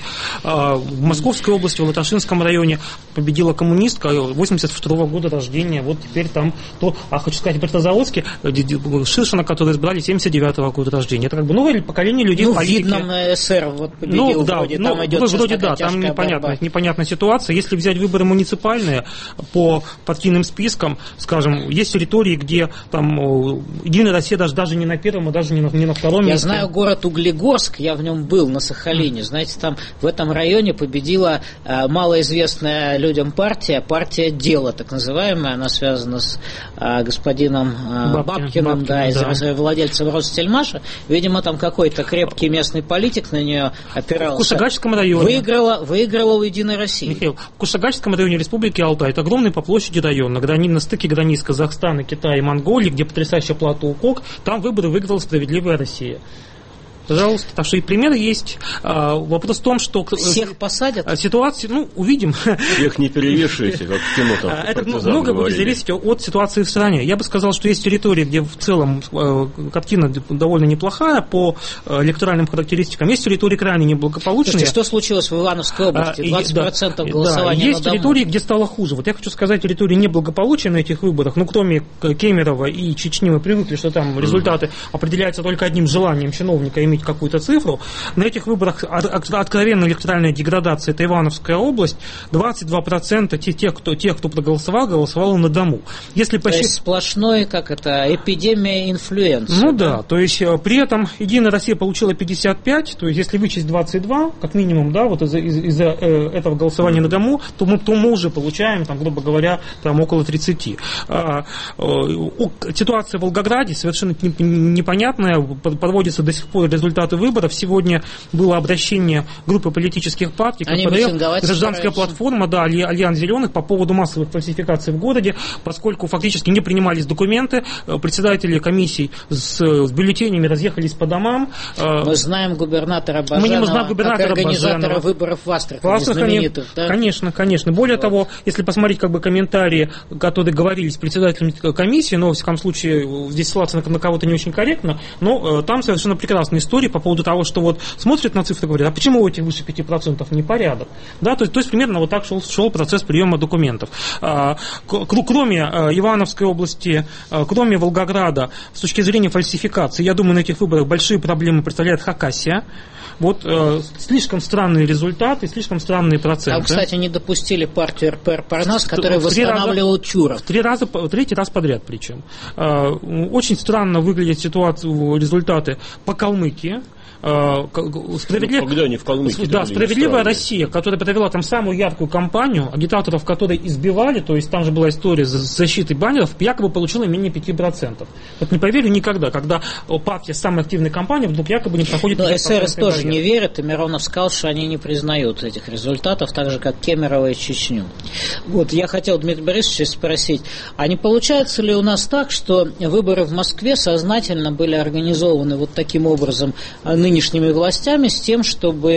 В Московской области, в Латашинском районе победила коммунистка восемьдесят второго года рождения. Вот теперь там то, а хочу сказать, в Петрозаводске Шишина, который избрали семьдесят девятого года рождения. Это как бы новое поколение людей ну, в политике. Ну, в Видном СССР вот победил, ну, да, вроде, ну, там идет, вроде, честно да, говоря, там непонятная, непонятная ситуация. Если взять выборы муниципальные по партийным спискам, скажем, есть территории, где там Единая Россия даже, даже не на первом, а даже не на, не на втором я месте. Я знаю город Углегорск, я в нем был, на Сахалине. Mm. Знаете, там в этом районе победила э, малоизвестная людям партия, партия «Дело», так называемая. Она связана с э, господином э, Бабкин, Бабкиным, Бабкин, да, да. владельцем Ростельмаша. Видимо, там какой-то крепкий местный политик на нее опирался. В Кушагачском районе. Выиграла, выиграла у Единой России. Михаил, в Кушагачском районе Республики Алтай, это огромный по площади район, на, грани, на стыке границ Казахстана, Китая и Монголии, где потрясающая плата УКОК, там выборы выиграла «Справедливая Россия». Пожалуйста, так что и примеры есть. А, вопрос в том, что... Всех посадят? Ситуация, ну, увидим. Всех не перевешивайте, как в кино там. Это много будет зависеть от ситуации в стране. Я бы сказал, что есть территории, где в целом э, картина довольно неплохая по э, электоральным характеристикам. Есть территории крайне неблагополучные. Слушайте, что случилось в Ивановской области? двадцать процентов а, голосования да, есть на дому. территории, где стало хуже. Вот я хочу сказать, территории неблагополучия на этих выборах, ну, кроме Кемерово и Чечни, мы привыкли, что там результаты mm-hmm. определяются только одним желанием чиновника иметь какую-то цифру. На этих выборах откровенная электоральная деградация. Это Ивановская область. двадцать два процента тех, тех, кто, тех, кто проголосовал, голосовало на дому. Если почти... То есть сплошной, как это, эпидемия инфлюенции. Ну да, да, то есть при этом Единая Россия получила пятьдесят пять, то есть если вычесть двадцать два, как минимум, да, вот из-за, из- из-за э, этого голосования на дому, то мы, то мы уже получаем, там, грубо говоря, там около тридцать. А, э, ситуация в Волгограде совершенно непонятная, подводятся до сих пор результаты выборов. Выборов. Сегодня было обращение группы политических партий, КПРФ, гражданская платформа, да, Альянс Зеленых по поводу массовых фальсификаций в городе, поскольку фактически не принимались документы, председатели комиссий с, с бюллетенями разъехались по домам. Мы знаем губернатора Баженова, Мы не знаем губернатора как организатора Баженова. Выборов в Астрахани, в Астрахани знаменитых. Да? Конечно, конечно. Более вот. того, если посмотреть как бы комментарии, которые говорили с председателем комиссии, но, во всяком случае, здесь ссылаться на, на кого-то не очень корректно, но э, там совершенно прекрасная история по поводу того, что вот смотрят на цифры и говорят, а почему у этих выше пяти процентов непорядок? Да, то, есть, то есть примерно вот так шел, шел процесс приема документов. А, кроме а, Ивановской области, а, кроме Волгограда, с точки зрения фальсификации, я думаю, на этих выборах большие проблемы представляет Хакасия. Вот э, слишком странные результаты, слишком странные проценты. А, кстати, не допустили партию эр пэ эр Парнас, которая восстанавливала Чуров. Три раза, третий раз подряд причем. Э, очень странно выглядят ситуации, результаты по Калмыкии. Справедлив... Ну, когда не в Калмыкии, да, «Справедливая Россия», которая провела там самую яркую кампанию, агитаторов, которые избивали, то есть там же была история с защитой баннеров, якобы получила менее пяти процентов. Вот не поверю никогда, когда партия с самой активной кампанией вдруг якобы не проходит... Но эс эр эс тоже барьер. Не верит, и Миронов сказал, что они не признают этих результатов, так же, как Кемерово и Чечню. Вот, я хотел Дмитрия Борисовича спросить, а не получается ли у нас так, что выборы в Москве сознательно были организованы вот таким образом нынешними властями с тем, чтобы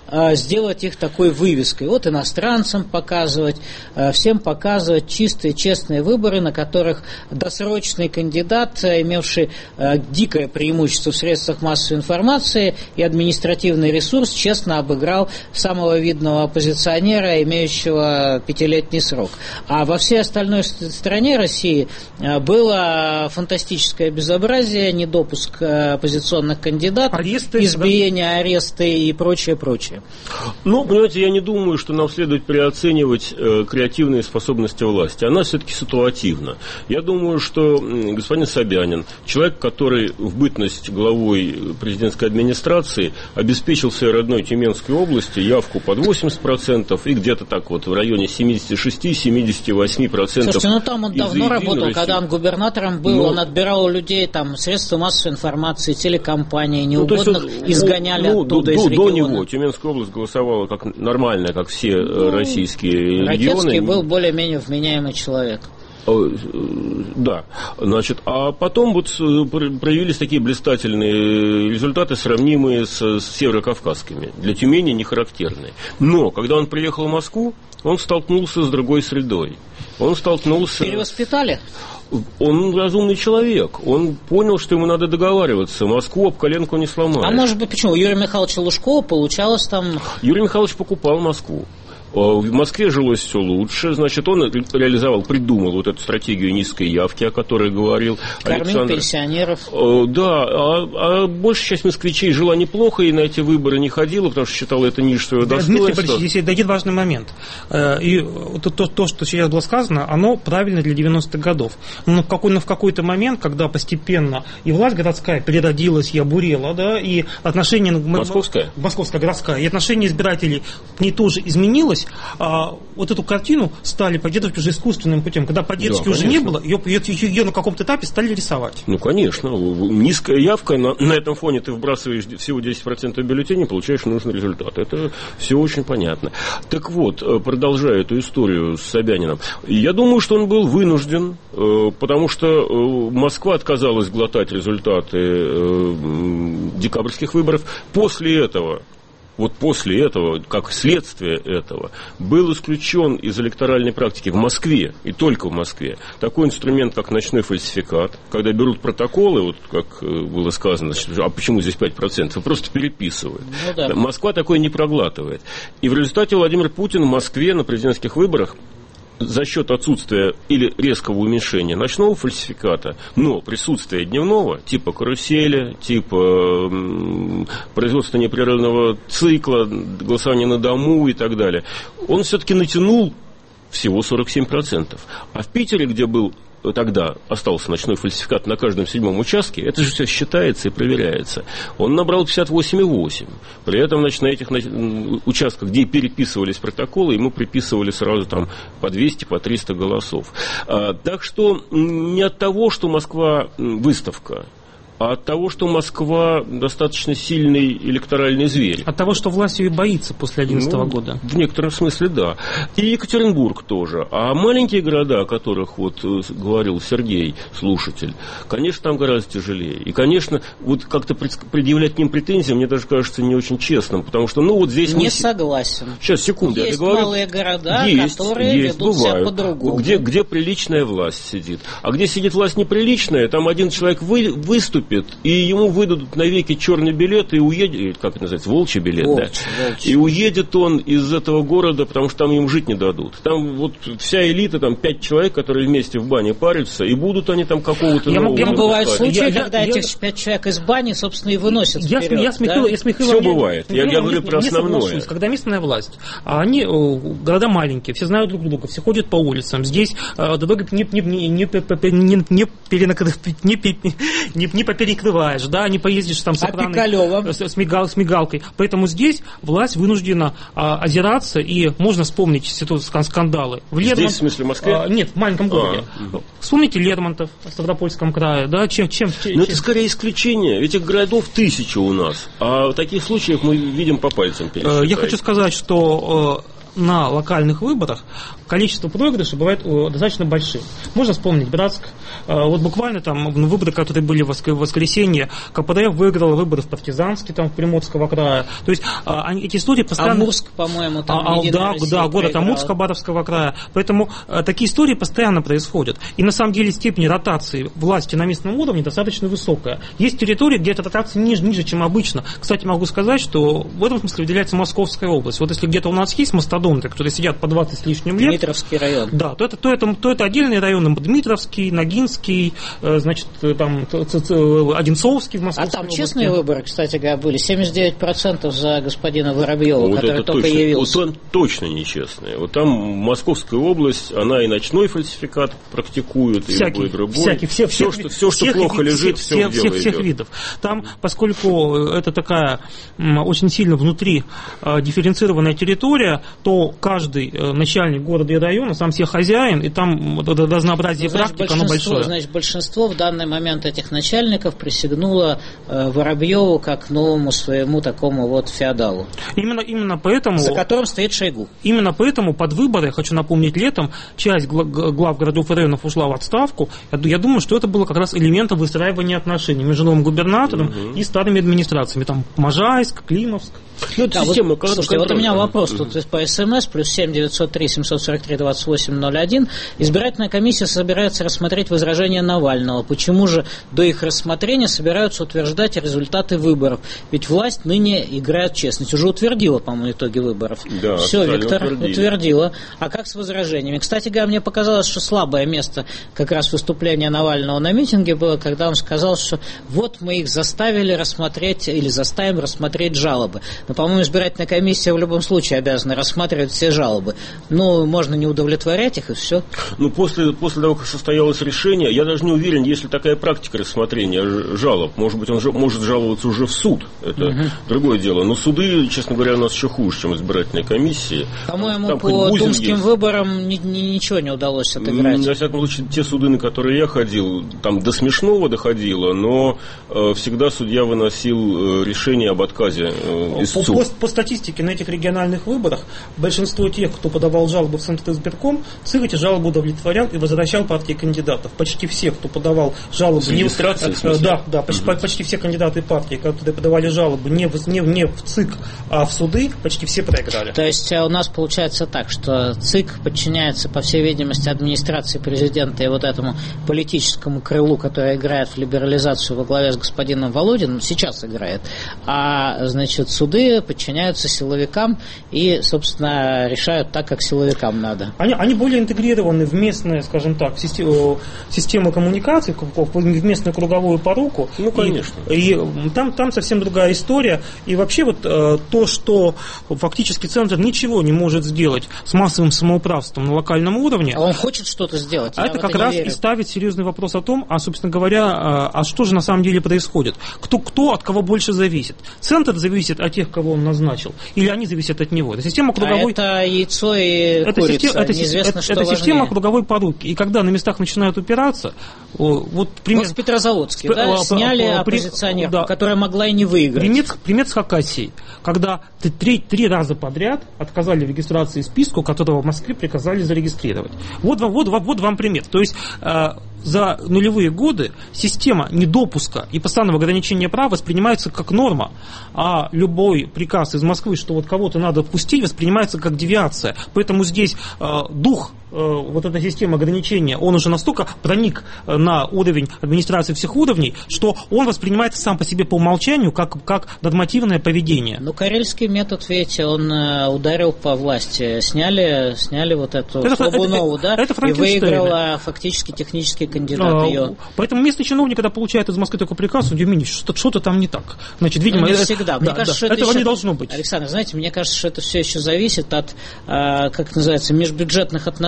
сделать их такой вывеской. Вот иностранцам показывать, всем показывать чистые, честные выборы, на которых досрочный кандидат, имевший дикое преимущество в средствах массовой информации и административный ресурс, честно обыграл самого видного оппозиционера, имеющего пятилетний срок. А во всей остальной стране России было фантастическое безобразие, недопуск оппозиционных кандидатов, аресты, избиение, да? аресты и прочее, прочее. Ну, понимаете, я не думаю, что нам следует переоценивать э, креативные способности власти. Она все-таки ситуативна. Я думаю, что э, господин Собянин, человек, который в бытность главой президентской администрации обеспечил своей родной Тюменской области явку под восемьдесят процентов и где-то так вот в районе семьдесят шесть - семьдесят восемь процентов. Слушайте, ну там он давно работал, России. Когда он губернатором был, Но... он отбирал у людей там средства массовой информации, телекомпании, неугодных, ну, есть, изгоняли ну, оттуда до, из региона. До него Тюменская область голосовала как нормальная, как все ну, российские Ракетский регионы. Ракетский был более-менее вменяемый человек. Да, значит, а потом вот проявились такие блистательные результаты, сравнимые с, с северокавказскими, для Тюмени не характерные. Но, когда он приехал в Москву, он столкнулся с другой средой. Он столкнулся... Перевоспитали? Он разумный человек. Он понял, что ему надо договариваться. Москву об коленку не сломаешь. А может быть, почему? У Юрия Михайловича Лужкова получалось там... Юрий Михайлович покупал Москву. В Москве жилось все лучше, значит, он реализовал, придумал вот эту стратегию низкой явки, о которой говорил Кормил Александр. Пенсионеров. Да, а, а большая часть москвичей жила неплохо и на эти выборы не ходила, потому что считала это ниже своего достоинства. Дмитрий Борисович, здесь один важный момент. И то, то, то, что сейчас было сказано, оно правильно для девяностых годов. Но в, какой, но в какой-то момент, когда постепенно и власть городская переродилась и обурела, да, и отношение... Московская? Московская городская. И отношение избирателей к ней тоже изменилось. А вот эту картину стали поддерживать уже искусственным путем. Когда поддержки да, уже не было, ее, ее, ее на каком-то этапе стали рисовать. Ну, конечно. Низкая явка, на, на этом фоне ты вбрасываешь всего десять процентов бюллетеней, получаешь нужный результат. Это все очень понятно. Так вот, продолжая эту историю с Собяниным, я думаю, что он был вынужден, потому что Москва отказалась глотать результаты декабрьских выборов. После этого... Вот после этого, как следствие этого, был исключен из электоральной практики в Москве, и только в Москве, такой инструмент, как ночной фальсификат, когда берут протоколы, вот как было сказано, а почему здесь пять процентов, просто переписывают. Ну, да. Москва такое не проглатывает. И в результате Владимир Путин в Москве на президентских выборах за счет отсутствия или резкого уменьшения ночного фальсификата, но присутствия дневного, типа карусели, типа м, производства непрерывного цикла, голосования на дому и так далее, он все-таки натянул всего сорок семь процентов. А в Питере, где был тогда остался ночной фальсификат на каждом седьмом участке, это же все считается и проверяется. Он набрал пятьдесят восемь и восемь. При этом, значит, на этих участках, где переписывались протоколы, ему приписывали сразу там по двести, по триста голосов. А, так что не от того, что Москва выставка, а от того, что Москва достаточно сильный электоральный зверь. От того, что власть ее боится после одиннадцатого ну, года. В некотором смысле, да. И Екатеринбург тоже. А маленькие города, о которых вот говорил Сергей, слушатель, конечно, там гораздо тяжелее. И, конечно, вот как-то предъявлять к ним претензии, мне даже кажется не очень честным, потому что, ну, вот здесь... Не мы... согласен. Сейчас, секунду. Есть я говорю... малые города, есть, которые есть, ведут бывают. себя по-другому. Где, где приличная власть сидит. А где сидит власть неприличная, там один человек вы, выступит, и ему выдадут навеки черный билет и уедет, как это называется, волчий билет, волчий, да. Волчий. И уедет он из этого города, потому что там ему жить не дадут. Там вот вся элита, там пять человек, которые вместе в бане парятся, и будут они там какого-то я нового... Я бывают случаи, я, когда я, этих я, пять человек из бани, собственно, и выносят я, вперед. Я смехил, да? я смехил, Все я, бывает. Я, я, я говорю про основное. Когда местная власть, они, города маленькие, все знают друг друга, все ходят по улицам. Здесь дороги не, не, не, не, не, не, не поперекрываешь, да, не поедешь там с, экраной, с, с, мигал, с мигалкой. Поэтому здесь власть вынуждена а, озираться, и можно вспомнить скандалы. В Лермонт... Здесь, в смысле, в Москве? А, нет, в маленьком городе. А, Вспомните Лермонтов в Ставропольском крае. Да? Чем, чем, чем, Но это скорее исключение. Этих городов тысяча у нас. А таких случаев мы видим по пальцам пересчитать. Я хочу сказать, что на локальных выборах количество проигрышей бывает достаточно большим. Можно вспомнить Братск. Вот буквально там выборы, которые были в воскресенье, КПРФ выиграла выборы в Партизанске, там в Приморского края. То есть они, эти истории постоянно... Амурск, по-моему, там а, да, да, город Амурск Хабаровского края. Поэтому а, такие истории постоянно происходят. И на самом деле степень ротации власти на местном уровне достаточно высокая. Есть территории, где эта ротация ниже, ниже, чем обычно. Кстати, могу сказать, что в этом смысле выделяется Московская область. Вот если где-то у нас есть мастодонты, которые сидят по двадцать с лишним лет... Дмитровский район. Да, то это, то это, то это отдельные районы. Дмитровский, Ногинский, значит, там Одинцовский в Москве. А там области. Честные выборы, кстати говоря, были. семьдесят девять процентов за господина Воробьева, вот который только точно, явился. Вот там точно нечестные. Вот там Московская область, она и ночной фальсификат практикует, всякий, и любой другой. Всякий, все, все, все, что, все, что всех, плохо лежит, все, все, всех, всех видов. Там, поскольку это такая очень сильно внутри э, дифференцированная территория, то каждый э, начальник города и района сам себе хозяин, и там разнообразие значит, практик, оно большое. Значит, большинство в данный момент этих начальников присягнуло э, Воробьеву как новому своему такому вот феодалу. Именно, именно поэтому... За которым стоит Шойгу. Именно поэтому под выборы, я хочу напомнить, летом часть глав городов и районов ушла в отставку. Я думаю, что это было как раз элементом выстраивания отношений между новым губернатором угу. и старыми администрациями. Там Можайск, Климовск. Ну, да, система, вот, слушайте, вот у меня вопрос тут угу. по СМС, плюс семь девятьсот три семьсот сорок три двадцать восемь ноль один. Избирательная комиссия собирается рассмотреть возражения Навального. Почему же до их рассмотрения собираются утверждать результаты выборов? Ведь власть ныне играет честность. Уже утвердила, по-моему, итоги выборов. Да, все, Виктор, утвердили. утвердила. А как с возражениями? Кстати говоря, мне показалось, что слабое место как раз выступления Навального на митинге было, когда он сказал, что вот мы их заставили рассмотреть или заставим рассмотреть жалобы. Но, по-моему, избирательная комиссия в любом случае обязана рассматривать все жалобы. Ну, можно не удовлетворять их, и все. Ну, после, после того, как состоялось решение, я даже не уверен, есть ли такая практика рассмотрения жалоб. Может быть, он ж, может жаловаться уже в суд. Это угу. другое дело. Но суды, честно говоря, у нас еще хуже, чем избирательные комиссии. По-моему, там по думским есть. выборам ни, ни, ничего не удалось отыграть. На всяком случае, те суды, на которые я ходил, там до смешного доходило, но э, всегда судья выносил э, решение об отказе э, истцу. По, по статистике на этих региональных выборах большинство тех, кто подавал жалобы в Центризбирком, ЦИК эти жалобы удовлетворял и возвращал партии кандидатов. Почти все, кто подавал жалобы... С регистрацией, не, в Да, да почти, угу. почти все кандидаты партии, которые подавали жалобы не в, не, не в ЦИК, а в суды, почти все проиграли. То есть у нас получается так, что ЦИК подчиняется, по всей видимости, администрации президента и вот этому политическому крылу, которое играет в либерализацию во главе с господином Володиным, сейчас играет, а, значит, суды подчиняются силовикам и, собственно, решают так, как силовикам надо. Они, они более интегрированы в местную, скажем так, систему, систему коммуникаций, в местную круговую поруку. Ну, конечно. И, и там, там совсем другая история. И вообще вот э, то, что фактически центр ничего не может сделать с массовым самоуправством на локальном уровне. А он хочет что-то сделать. А это как раз верю. и ставит серьезный вопрос о том, а, собственно говоря, а, а что же на самом деле происходит? Кто, кто от кого больше зависит? Центр зависит от тех, кого он назначил, или они зависят от него? Это система круговой... А это яйцо и это курица. Система, это, Неизвестно, это, что это важнее. система круговой поруки. И когда на местах начинают упираться, вот пример... Вот в Петрозаводске, да, а, сняли а, оппозиционерку, да, которая могла и не выиграть. Пример, пример с Хакасией, когда три, три раза подряд отказали в регистрации списку, которого в Москве приказали зарегистрировать. Вот, вот, вот, вот вам пример. То есть э, за нулевые годы система недопуска и постоянного ограничения прав воспринимается как норма, а любой приказ из Москвы, что вот кого-то надо впустить, воспринимается как девиация. Поэтому здесь э, дух вот эта система ограничения, он уже настолько проник на уровень администрации всех уровней, что он воспринимается сам по себе по умолчанию как, как нормативное поведение. Ну, карельский метод, видите, он ударил по власти. Сняли, сняли вот эту это, Слобунову, это, да, это и выиграла фактически технический кандидат а, ее. Поэтому местный чиновник, когда получает из Москвы такой приказ, он думает, что что-то там не так. Значит, видимо, ну, не это, всегда. Мне да, кажется, да, что этого это еще, не должно быть. Александр, знаете, мне кажется, что это все еще зависит от, как называется, межбюджетных отношений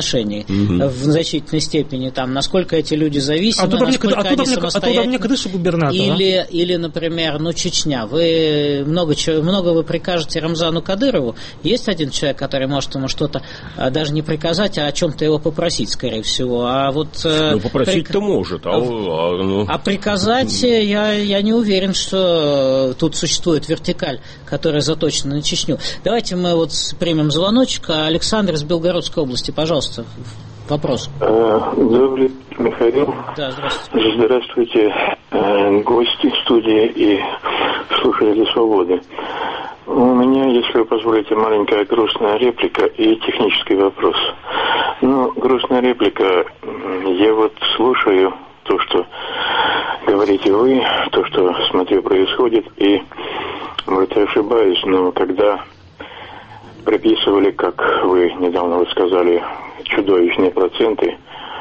решений угу. в значительной степени, там, насколько эти люди зависимы, а насколько мне, они а самостоятельны. А мне крыша губернатора. Или, или, например, ну, Чечня. Вы много, много вы прикажете Рамзану Кадырову. Есть один человек, который может ему что-то даже не приказать, а о чем-то его попросить, скорее всего. А вот, ну, попросить-то прик... может. А, а, ну... а приказать, я, я не уверен, что тут существует вертикаль, которая заточена на Чечню. Давайте мы вот примем звоночек. Александр из Белгородской области, пожалуйста, вопрос. Добрый день, Михаил. Да, здравствуйте. Здравствуйте, гости студии и слушатели «Свободы». У меня, если вы позволите, маленькая грустная реплика и технический вопрос. Ну, грустная реплика. Я вот слушаю то, что говорите вы, то, что, смотрю, происходит, и, может, я ошибаюсь, но когда приписывали, как вы недавно вот сказали, чудовищные проценты,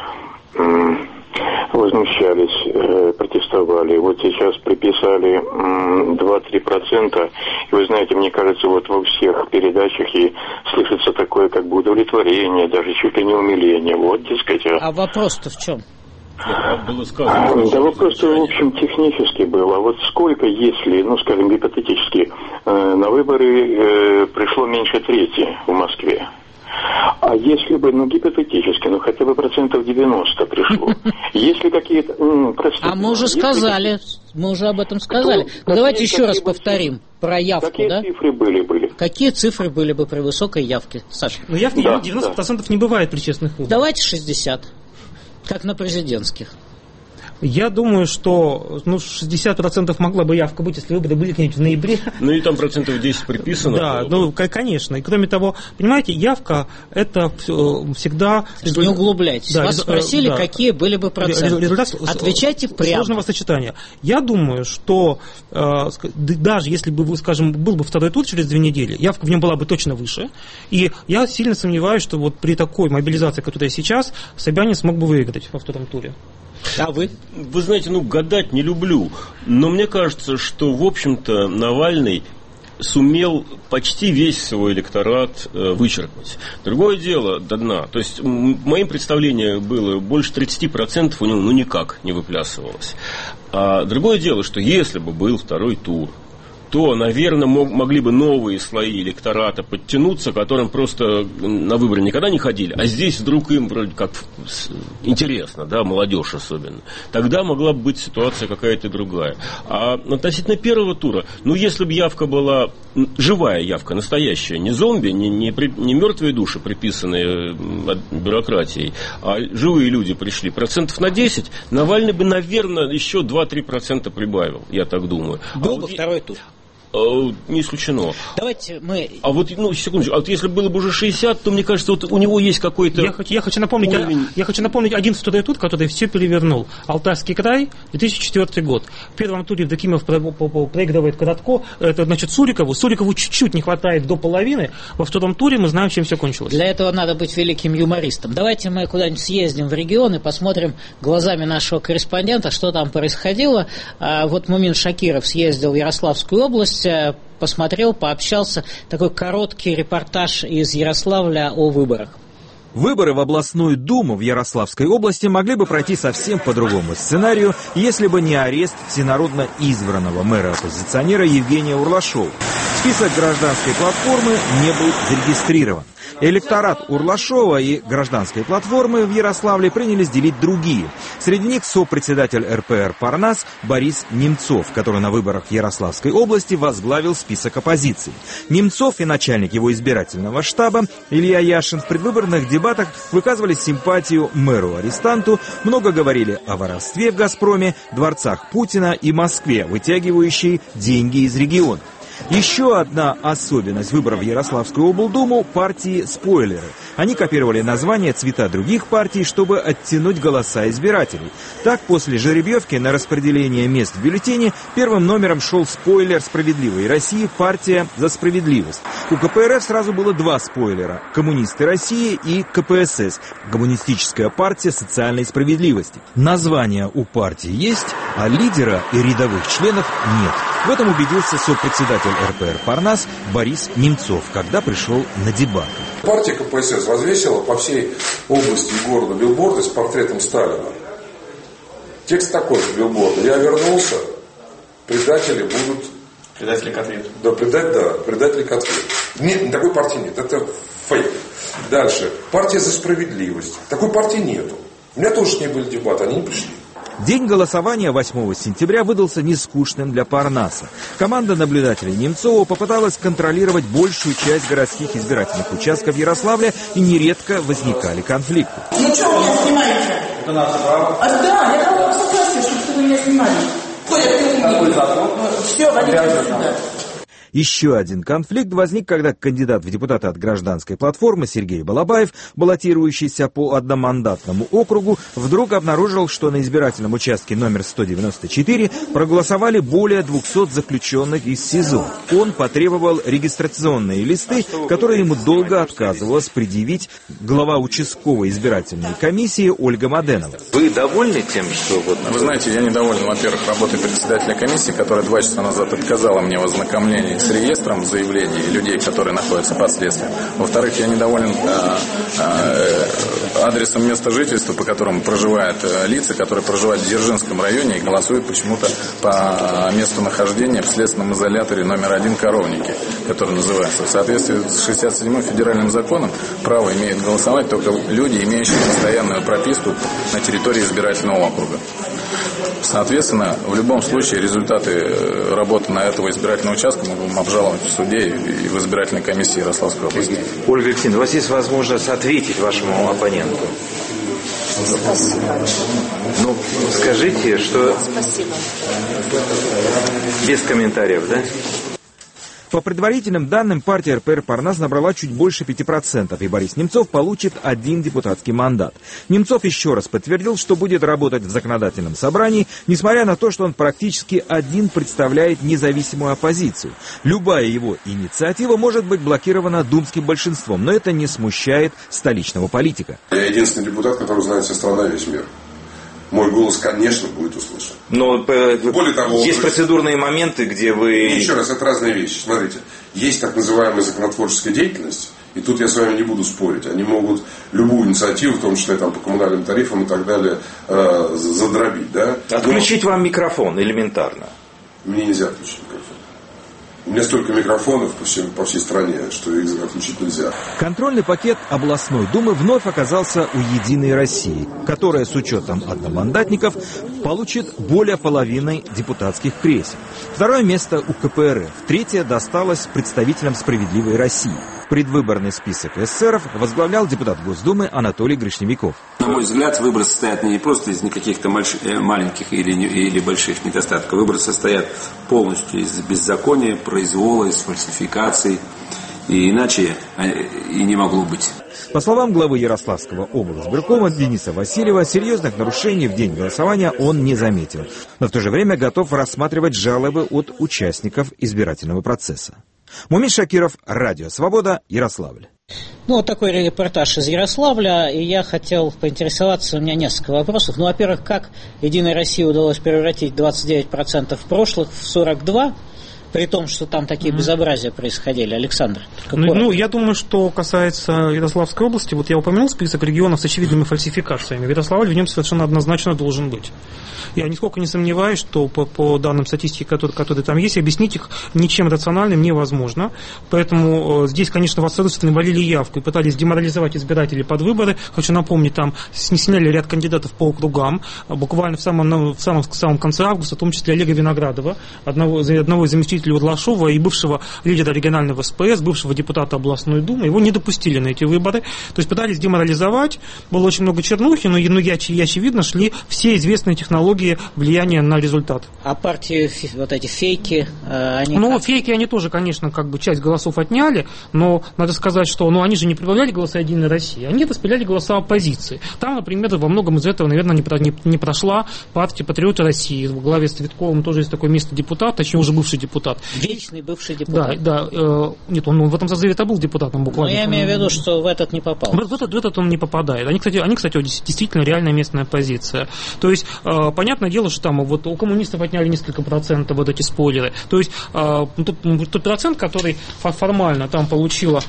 возмущались, протестовали. Вот сейчас приписали два-три процента. И вы знаете, мне кажется, вот во всех передачах и слышится такое как бы удовлетворение, даже чуть ли не умиление. Вот, дескать. А, а вопрос-то в чем? Было сказано, да вопрос-то, в общем, технически был. А вот сколько, если, ну, скажем, гипотетически, на выборы пришло меньше трети в Москве? А если бы, ну, гипотетически, ну, хотя бы процентов девяносто пришло. Если какие-то... А мы уже сказали, мы уже об этом сказали. Ну, давайте еще раз повторим про явку, да? Какие цифры были бы? Какие цифры были бы при высокой явке, Саша? Ну, явки девяносто процентов не бывает при честных выборах. Давайте шестьдесят, как на президентских. Я думаю, что ну, шестьдесят процентов могла бы явка быть, если выборы были где-нибудь в ноябре. Ну и там процентов десять приписано. Да, ну, конечно. И кроме того, понимаете, явка это всегда... Не углубляйтесь. Да, Вас спросили, да, какие были бы проценты. Результат Отвечайте прямо. Сложного сочетания. Я думаю, что даже если бы, скажем, был бы второй тур через две недели, явка в нем была бы точно выше. И я сильно сомневаюсь, что вот при такой мобилизации, которая сейчас, Собянин смог бы выиграть во втором туре. А вы? Вы знаете, ну, гадать не люблю, но мне кажется, что, в общем-то, Навальный сумел почти весь свой электорат э, вычеркнуть. Другое дело до дна. То есть, м- моим представлением было, больше тридцать процентов у него ну никак не выплясывалось. А другое дело, что если бы был второй тур, то, наверное, мог, могли бы новые слои электората подтянуться, которым просто на выборы никогда не ходили, а здесь вдруг им вроде как интересно, да, молодежь особенно. Тогда могла бы быть ситуация какая-то другая. А относительно первого тура, ну, если бы явка была живая явка, настоящая, не зомби, не, не, не мертвые души, приписанные бюрократией, а живые люди пришли процентов на десять, Навальный бы, наверное, еще два-три процента прибавил, я так думаю. Был а бы вот второй тур. Не исключено. Давайте мы... А вот, ну, секундочку, а вот если было бы уже шестьдесят, то, мне кажется, вот у него есть какой-то... Я хочу, я хочу напомнить, уровень... я хочу напомнить один второй тур, который все перевернул. Алтайский край, две тысячи четвёртый год. В первом туре Докимов проигрывает Коротко, это, значит, Сурикову. Сурикову чуть-чуть не хватает до половины. Во втором туре мы знаем, чем все кончилось. Для этого надо быть великим юмористом. Давайте мы куда-нибудь съездим в регион и посмотрим глазами нашего корреспондента, что там происходило. Вот Мумин Шакиров съездил в Ярославскую область, посмотрел, пообщался. Такой короткий репортаж из Ярославля о выборах. Выборы в областную думу в Ярославской области могли бы пройти совсем по другому сценарию, если бы не арест всенародно избранного мэра-оппозиционера Евгения Урлашова. Список гражданской платформы не был зарегистрирован. Электорат Урлашова и гражданской платформы в Ярославле принялись делить другие. Среди них сопредседатель эр пэ эр «Парнас» Борис Немцов, который на выборах в Ярославской области возглавил список оппозиции. Немцов и начальник его избирательного штаба Илья Яшин в предвыборных дебатах выказывали симпатию мэру-арестанту, много говорили о воровстве в «Газпроме», дворцах Путина и Москве, вытягивающей деньги из региона. Еще одна особенность выборов в Ярославскую облдуму – партии-спойлеры. Они копировали названия, цвета других партий, чтобы оттянуть голоса избирателей. Так, после жеребьевки на распределение мест в бюллетене первым номером шел спойлер «Справедливой России» – партия «За справедливость». У ка пэ эр эф сразу было два спойлера – «Коммунисты России» и ка пэ эс эс – «Коммунистическая партия социальной справедливости». Названия у партии есть, а лидера и рядовых членов нет. В этом убедился сопредседатель эр пэ эр «Парнас» Борис Немцов, когда пришел на дебаты. Партия ка пэ эс эс развесила по всей области и города билборды с портретом Сталина. Текст такой с билборда: «Я вернулся, предатели будут...» Предатели к ответу. Да, предать, да, предатели к ответу. Нет, такой партии нет, это фейк. Дальше. Партия за справедливость. Такой партии нету. У меня тоже с ней были дебаты, они не пришли. День голосования восьмого сентября выдался нескучным для Парнаса. Команда наблюдателей Немцова попыталась контролировать большую часть городских избирательных участков Ярославля, и нередко возникали конфликты. Ну что вы меня снимаете? Это наше право. А, да, я дала вам согласие, чтобы вы меня снимали. Коля, ты умный. Все, водите сюда. Еще один конфликт возник, когда кандидат в депутаты от гражданской платформы Сергей Балабаев, баллотирующийся по одномандатному округу, вдруг обнаружил, что на избирательном участке номер сто девяносто четыре проголосовали более двухсот заключенных из СИЗО. Он потребовал регистрационные листы, которые ему долго отказывалась предъявить глава участковой избирательной комиссии Ольга Маденова. Вы довольны тем, что... Вот... Вы знаете, я недоволен, во-первых, работой председателя комиссии, которая два часа назад отказала мне в ознакомлении с реестром заявлений людей, которые находятся под следствием. Во-вторых, я недоволен э, э, адресом места жительства, по которому проживают э, лица, которые проживают в Дзержинском районе и голосуют почему-то по месту нахождения в следственном изоляторе номер один Коровники, который называется. В соответствии с шестьдесят седьмым федеральным законом право имеют голосовать только люди, имеющие постоянную прописку на территории избирательного округа. Соответственно, в любом случае результаты работы на этого избирательного участка мы будем обжаловать в суде и в избирательной комиссии Ярославской области. Ольга Алексеевна, у вас есть возможность ответить вашему оппоненту? Спасибо. Ну, скажите, что... Спасибо. Без комментариев, да? По предварительным данным, партия эр пэ эр «Парнас» набрала чуть больше пяти процентов, и Борис Немцов получит один депутатский мандат. Немцов еще раз подтвердил, что будет работать в законодательном собрании, несмотря на то, что он практически один представляет независимую оппозицию. Любая его инициатива может быть блокирована думским большинством, но это не смущает столичного политика. Я единственный депутат, который знает вся страна, весь мир. Мой голос, конечно, будет услышан. Но более того, есть процедурные моменты, где вы... Еще раз, это разные вещи. Смотрите, есть так называемая законотворческая деятельность, и тут я с вами не буду спорить. Они могут любую инициативу, в том числе там, по коммунальным тарифам и так далее, э, задробить. Да? Отключить Но... вам микрофон элементарно. Мне нельзя отключить микрофон. У меня столько микрофонов по, всем, по всей стране, что их отключить нельзя. Контрольный пакет областной думы вновь оказался у «Единой России», которая с учетом одномандатников получит более половины депутатских кресел. Второе место у ка пэ эр эф, третье досталось представителям «Справедливой России». Предвыборный список эсеров возглавлял депутат Госдумы Анатолий Гришневиков. На мой взгляд, выборы состоят не просто из каких-то маленьких или, или больших недостатков. Выборы состоят полностью из беззакония, произвола, из фальсификаций. И иначе и не могло быть. По словам главы Ярославского облсбиркома Дениса Васильева, серьезных нарушений в день голосования он не заметил. Но в то же время готов рассматривать жалобы от участников избирательного процесса. Мумин Шакиров, Радио Свобода, Ярославль. Ну, вот такой репортаж из Ярославля, и я хотел поинтересоваться, у меня несколько вопросов. Ну, во-первых, как «Единой России» удалось превратить двадцать девять процентов прошлых в сорок два процента? При том, что там такие mm-hmm. безобразия происходили. Александр. Ну, ну, я думаю, что касается Ярославской области, вот я упомянул список регионов с очевидными фальсификациями. Ярославль в нем совершенно однозначно должен быть. Я нисколько не сомневаюсь, что по, по данным статистики, которые, которые там есть, объяснить их ничем рациональным невозможно. Поэтому э, здесь, конечно, воссоединительно валили явку и пытались деморализовать избирателей под выборы. Хочу напомнить, там сняли ряд кандидатов по округам. Буквально в самом, в самом, в самом конце августа, в том числе Олега Виноградова, одного, одного из заместителей Урлашова и бывшего лидера регионального эс пэ эс, бывшего депутата областной думы, его не допустили на эти выборы. То есть пытались деморализовать, было очень много чернухи, но, но и очевидно шли все известные технологии влияния на результат. А партии, вот эти фейки, они... Ну, как? фейки, они тоже, конечно, как бы часть голосов отняли, но надо сказать, что ну, они же не прибавляли голоса «Единой России», они распределяли голоса оппозиции. Там, например, во многом из этого, наверное, не, не, не прошла партия «Патриоты России». В главе с Цветковым тоже есть такой местный депутат, точнее, уже бывший депутат, депутат. Вечный бывший депутат. Да, да. Э, нет, он в этом созыве-то был депутатом буквально. Но я имею в виду, что в этот не попал. В этот, в этот он не попадает. Они, кстати, они, кстати, действительно реальная местная позиция. То есть, э, понятное дело, что там вот у коммунистов отняли несколько процентов вот эти спойлеры. То есть, э, тот, тот процент, который формально там получила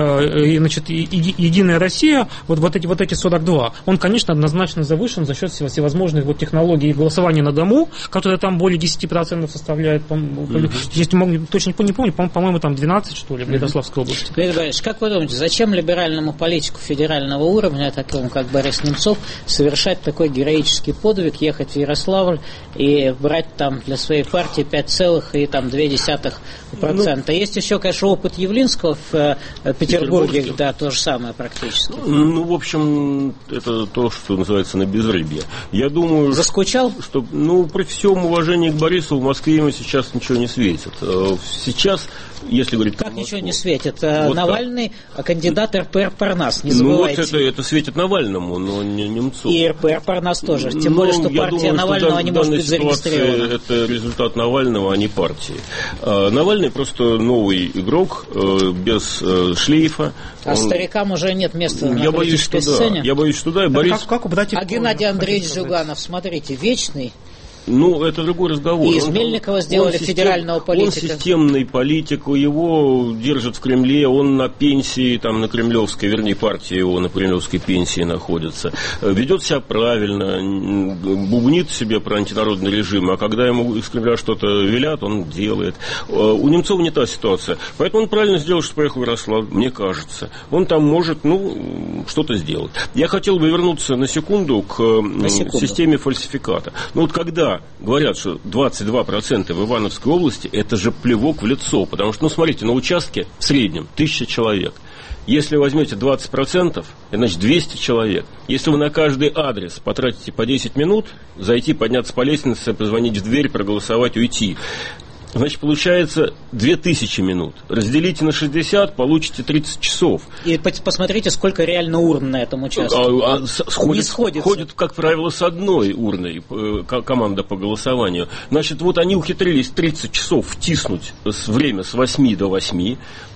э, значит, и, и, Единая Россия, вот, вот, эти, вот эти сорок два, он, конечно, однозначно завышен за счет всевозможных вот технологий голосования на дому, которые там более десять процентов составляют, mm-hmm. если могу, точно не помню, по-моему, там двенадцать, что ли, в Ярославской области. Дмитрий Борисович, как вы думаете, зачем либеральному политику федерального уровня, такому как Борис Немцов, совершать такой героический подвиг, ехать в Ярославль и брать там для своей партии пять целых две десятых процента? Ну, есть еще, конечно, опыт Явлинского в э, Петербурге, Петербурге, да, то же самое практически. Ну, в общем, это то, что называется на безрыбье. Я думаю... Заскучал? Что, ну, при всем уважении к Борису, в Москве ему сейчас ничего не светит. Сейчас, если говорить... Как ничего не светит? Вот Навальный, так. Кандидат эр пэ эр Парнас, не забывайте. Ну, вот это, это светит Навальному, но не Немцову. И эр пэ эр Парнас тоже. Тем ну, более, что партия думаю, Навального что не может быть зарегистрирована. Это результат Навального, а не партии. А, Навальный просто новый игрок, э, без э, шлейфа. А Он... старикам уже нет места я на боюсь, что сцене. Да. Я боюсь, что да. Борис... Как, как а Геннадий Андреевич Жуганов, смотрите, вечный. Ну, это другой разговор. И из Мельникова он, сделали он федерального систем, политика. Он системный политик, его держат в Кремле, он на пенсии, там на кремлевской, вернее, партия его на кремлевской пенсии находится. Ведет себя правильно, бубнит себе про антинародный режим, а когда ему из Кремля что-то велят, он делает. У Немцова не та ситуация. Поэтому он правильно сделал, что поехал в Ярославль, мне кажется. Он там может, ну, что-то сделать. Я хотел бы вернуться на секунду к на секунду. системе фальсификата. Ну, вот когда говорят, что двадцать два процента в Ивановской области, это же плевок в лицо, потому что, ну, смотрите, на участке в среднем тысяча человек. Если возьмете двадцать процентов, это значит двести человек. Если вы на каждый адрес потратите по десять минут, зайти, подняться по лестнице, позвонить в дверь, проголосовать, уйти, значит, получается две тысячи минут. Разделите на шестьдесят, получите тридцать часов. И посмотрите, сколько реально урн на этом участке. А, а, сходит, не сходится. Ходит, как правило, с одной урной э, команда по голосованию. Значит, вот они ухитрились тридцать часов втиснуть с время с восьми до восьми.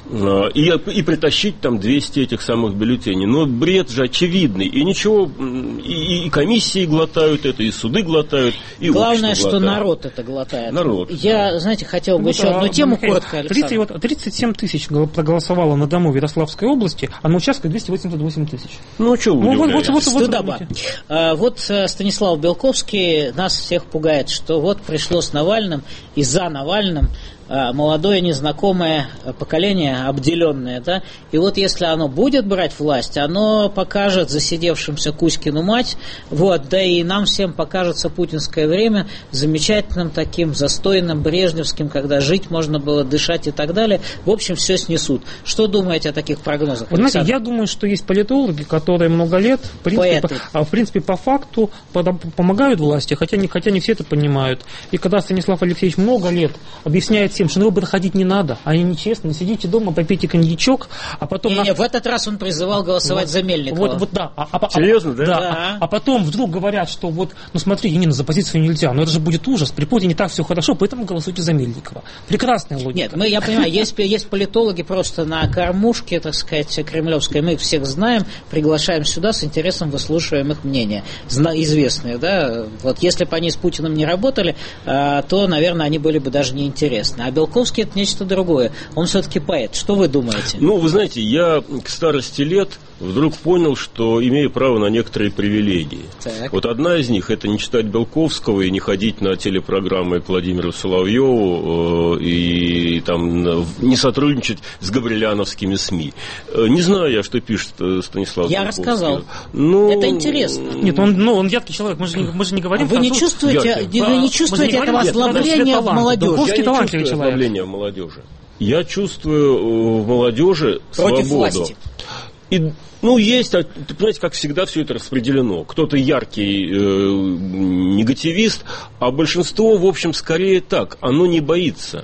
И, и притащить там двести этих самых бюллетеней. Но бред же очевидный. И ничего, и, и комиссии глотают это, и суды глотают, и главное, что глотают. Народ это глотает. Народ. Я, да. знаете, хотел бы ну, еще да, одну тему Михаил, коротко, Александр. тридцать семь тысяч проголосовало на дому в Ярославской области, а на участке двести восемьдесят восемь тысяч. Ну, что вы ну, вот, вот, вот, Стыдоба. Вот, а, вот Станислав Белковский нас всех пугает, что вот пришло с Навальным и за Навальным молодое незнакомое поколение, обделенное, да, и вот если оно будет брать власть, оно покажет засидевшимся Кузькину мать, вот, да и нам всем покажется путинское время замечательным таким застойным, брежневским, когда жить можно было, дышать и так далее, в общем, все снесут. Что думаете о таких прогнозах? Вы знаете, я думаю, что есть политологи, которые много лет, в принципе, по, в принципе, по факту помогают власти, хотя не, хотя не все это понимают, и когда Станислав Алексеевич много лет объясняет всем, что на выборы ходить не надо, они нечестно, сидите дома, попейте коньячок, а потом... Не, на... не, в этот раз он призывал голосовать вот, за Мельникова. Вот, вот, да. А, а, Серьезно, да? Да. да. А, а потом вдруг говорят, что вот, ну смотри, Янина, за позицию нельзя, но это же будет ужас, при Путине так все хорошо, поэтому голосуйте за Мельникова. Прекрасная логика. Нет, мы, я понимаю, есть, есть политологи просто на кормушке, так сказать, кремлевской, мы их всех знаем, приглашаем сюда, с интересом выслушиваем их мнение. Зна- известные, да, вот если бы они с Путиным не работали, то, наверное, они были бы даже неинтересны. А Белковский — это нечто другое. Он все-таки поэт. Что вы думаете? Ну, вы знаете, я к старости лет вдруг понял, что имею право на некоторые привилегии. Так. Вот одна из них — это не читать Белковского и не ходить на телепрограммы к Владимиру Соловьеву э, и там не сотрудничать с габриляновскими СМИ. Э, не знаю я, что пишет Станислав Я Белковский. рассказал. Ну, это интересно. Нет, он, ну, он яркий человек, мы же не, мы же не говорим... А вы, не чувствуете, не, вы не чувствуете этого озлобления в молодежи? Белковский талантливый человек. Озлобление в молодежи. Я чувствую в молодежи против свободу. Власти. И, ну, есть, понимаете, как всегда все это распределено. Кто-то яркий э, негативист, а большинство, в общем, скорее так. Оно не боится.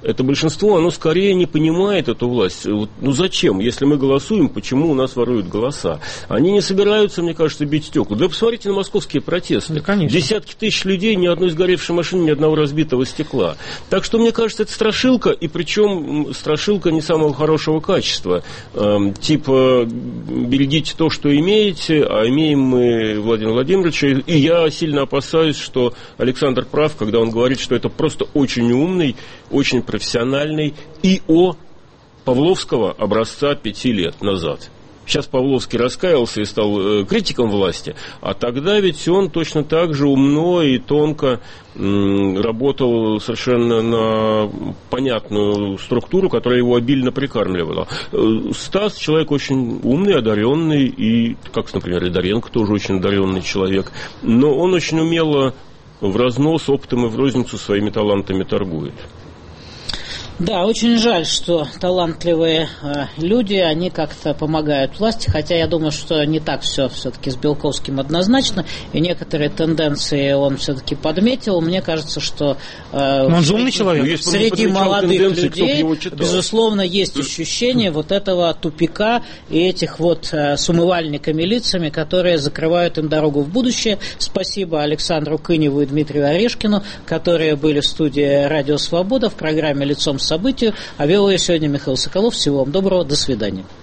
это большинство, оно скорее не понимает эту власть. Вот, ну зачем? Если мы голосуем, почему у нас воруют голоса? Они не собираются, мне кажется, бить стекла. Да посмотрите на московские протесты. Да, десятки тысяч людей, ни одной сгоревшей машины, ни одного разбитого стекла. Так что, мне кажется, это страшилка, и причем страшилка не самого хорошего качества. Эм, типа, берегите то, что имеете, а имеем мы Владимира Владимировича. И я сильно опасаюсь, что Александр прав, когда он говорит, что это просто очень умный, очень профессиональный и о Павловского образца пяти лет назад. Сейчас Павловский раскаялся и стал э, критиком власти, а тогда ведь он точно так же умно и тонко м, работал совершенно на понятную структуру, которая его обильно прикармливала. Э, Стас человек очень умный, одаренный, и, как, например, и Доренко тоже очень одаренный человек, но он очень умело в разнос оптом и в розницу своими талантами торгует. Да, очень жаль, что талантливые э, люди, они как-то помогают власти, хотя я думаю, что не так все все-таки с Белковским однозначно, и некоторые тенденции он все-таки подметил. Мне кажется, что э, он же умный человек. Среди молодых людей, безусловно, есть ощущение вот этого тупика и этих вот э, с умывальниками лицами, которые закрывают им дорогу в будущее. Спасибо Александру Кыневу и Дмитрию Орешкину, которые были в студии «Радио Свобода» в программе «Лицом к событию». А вел ее сегодня Михаил Соколов. Всего вам доброго. До свидания.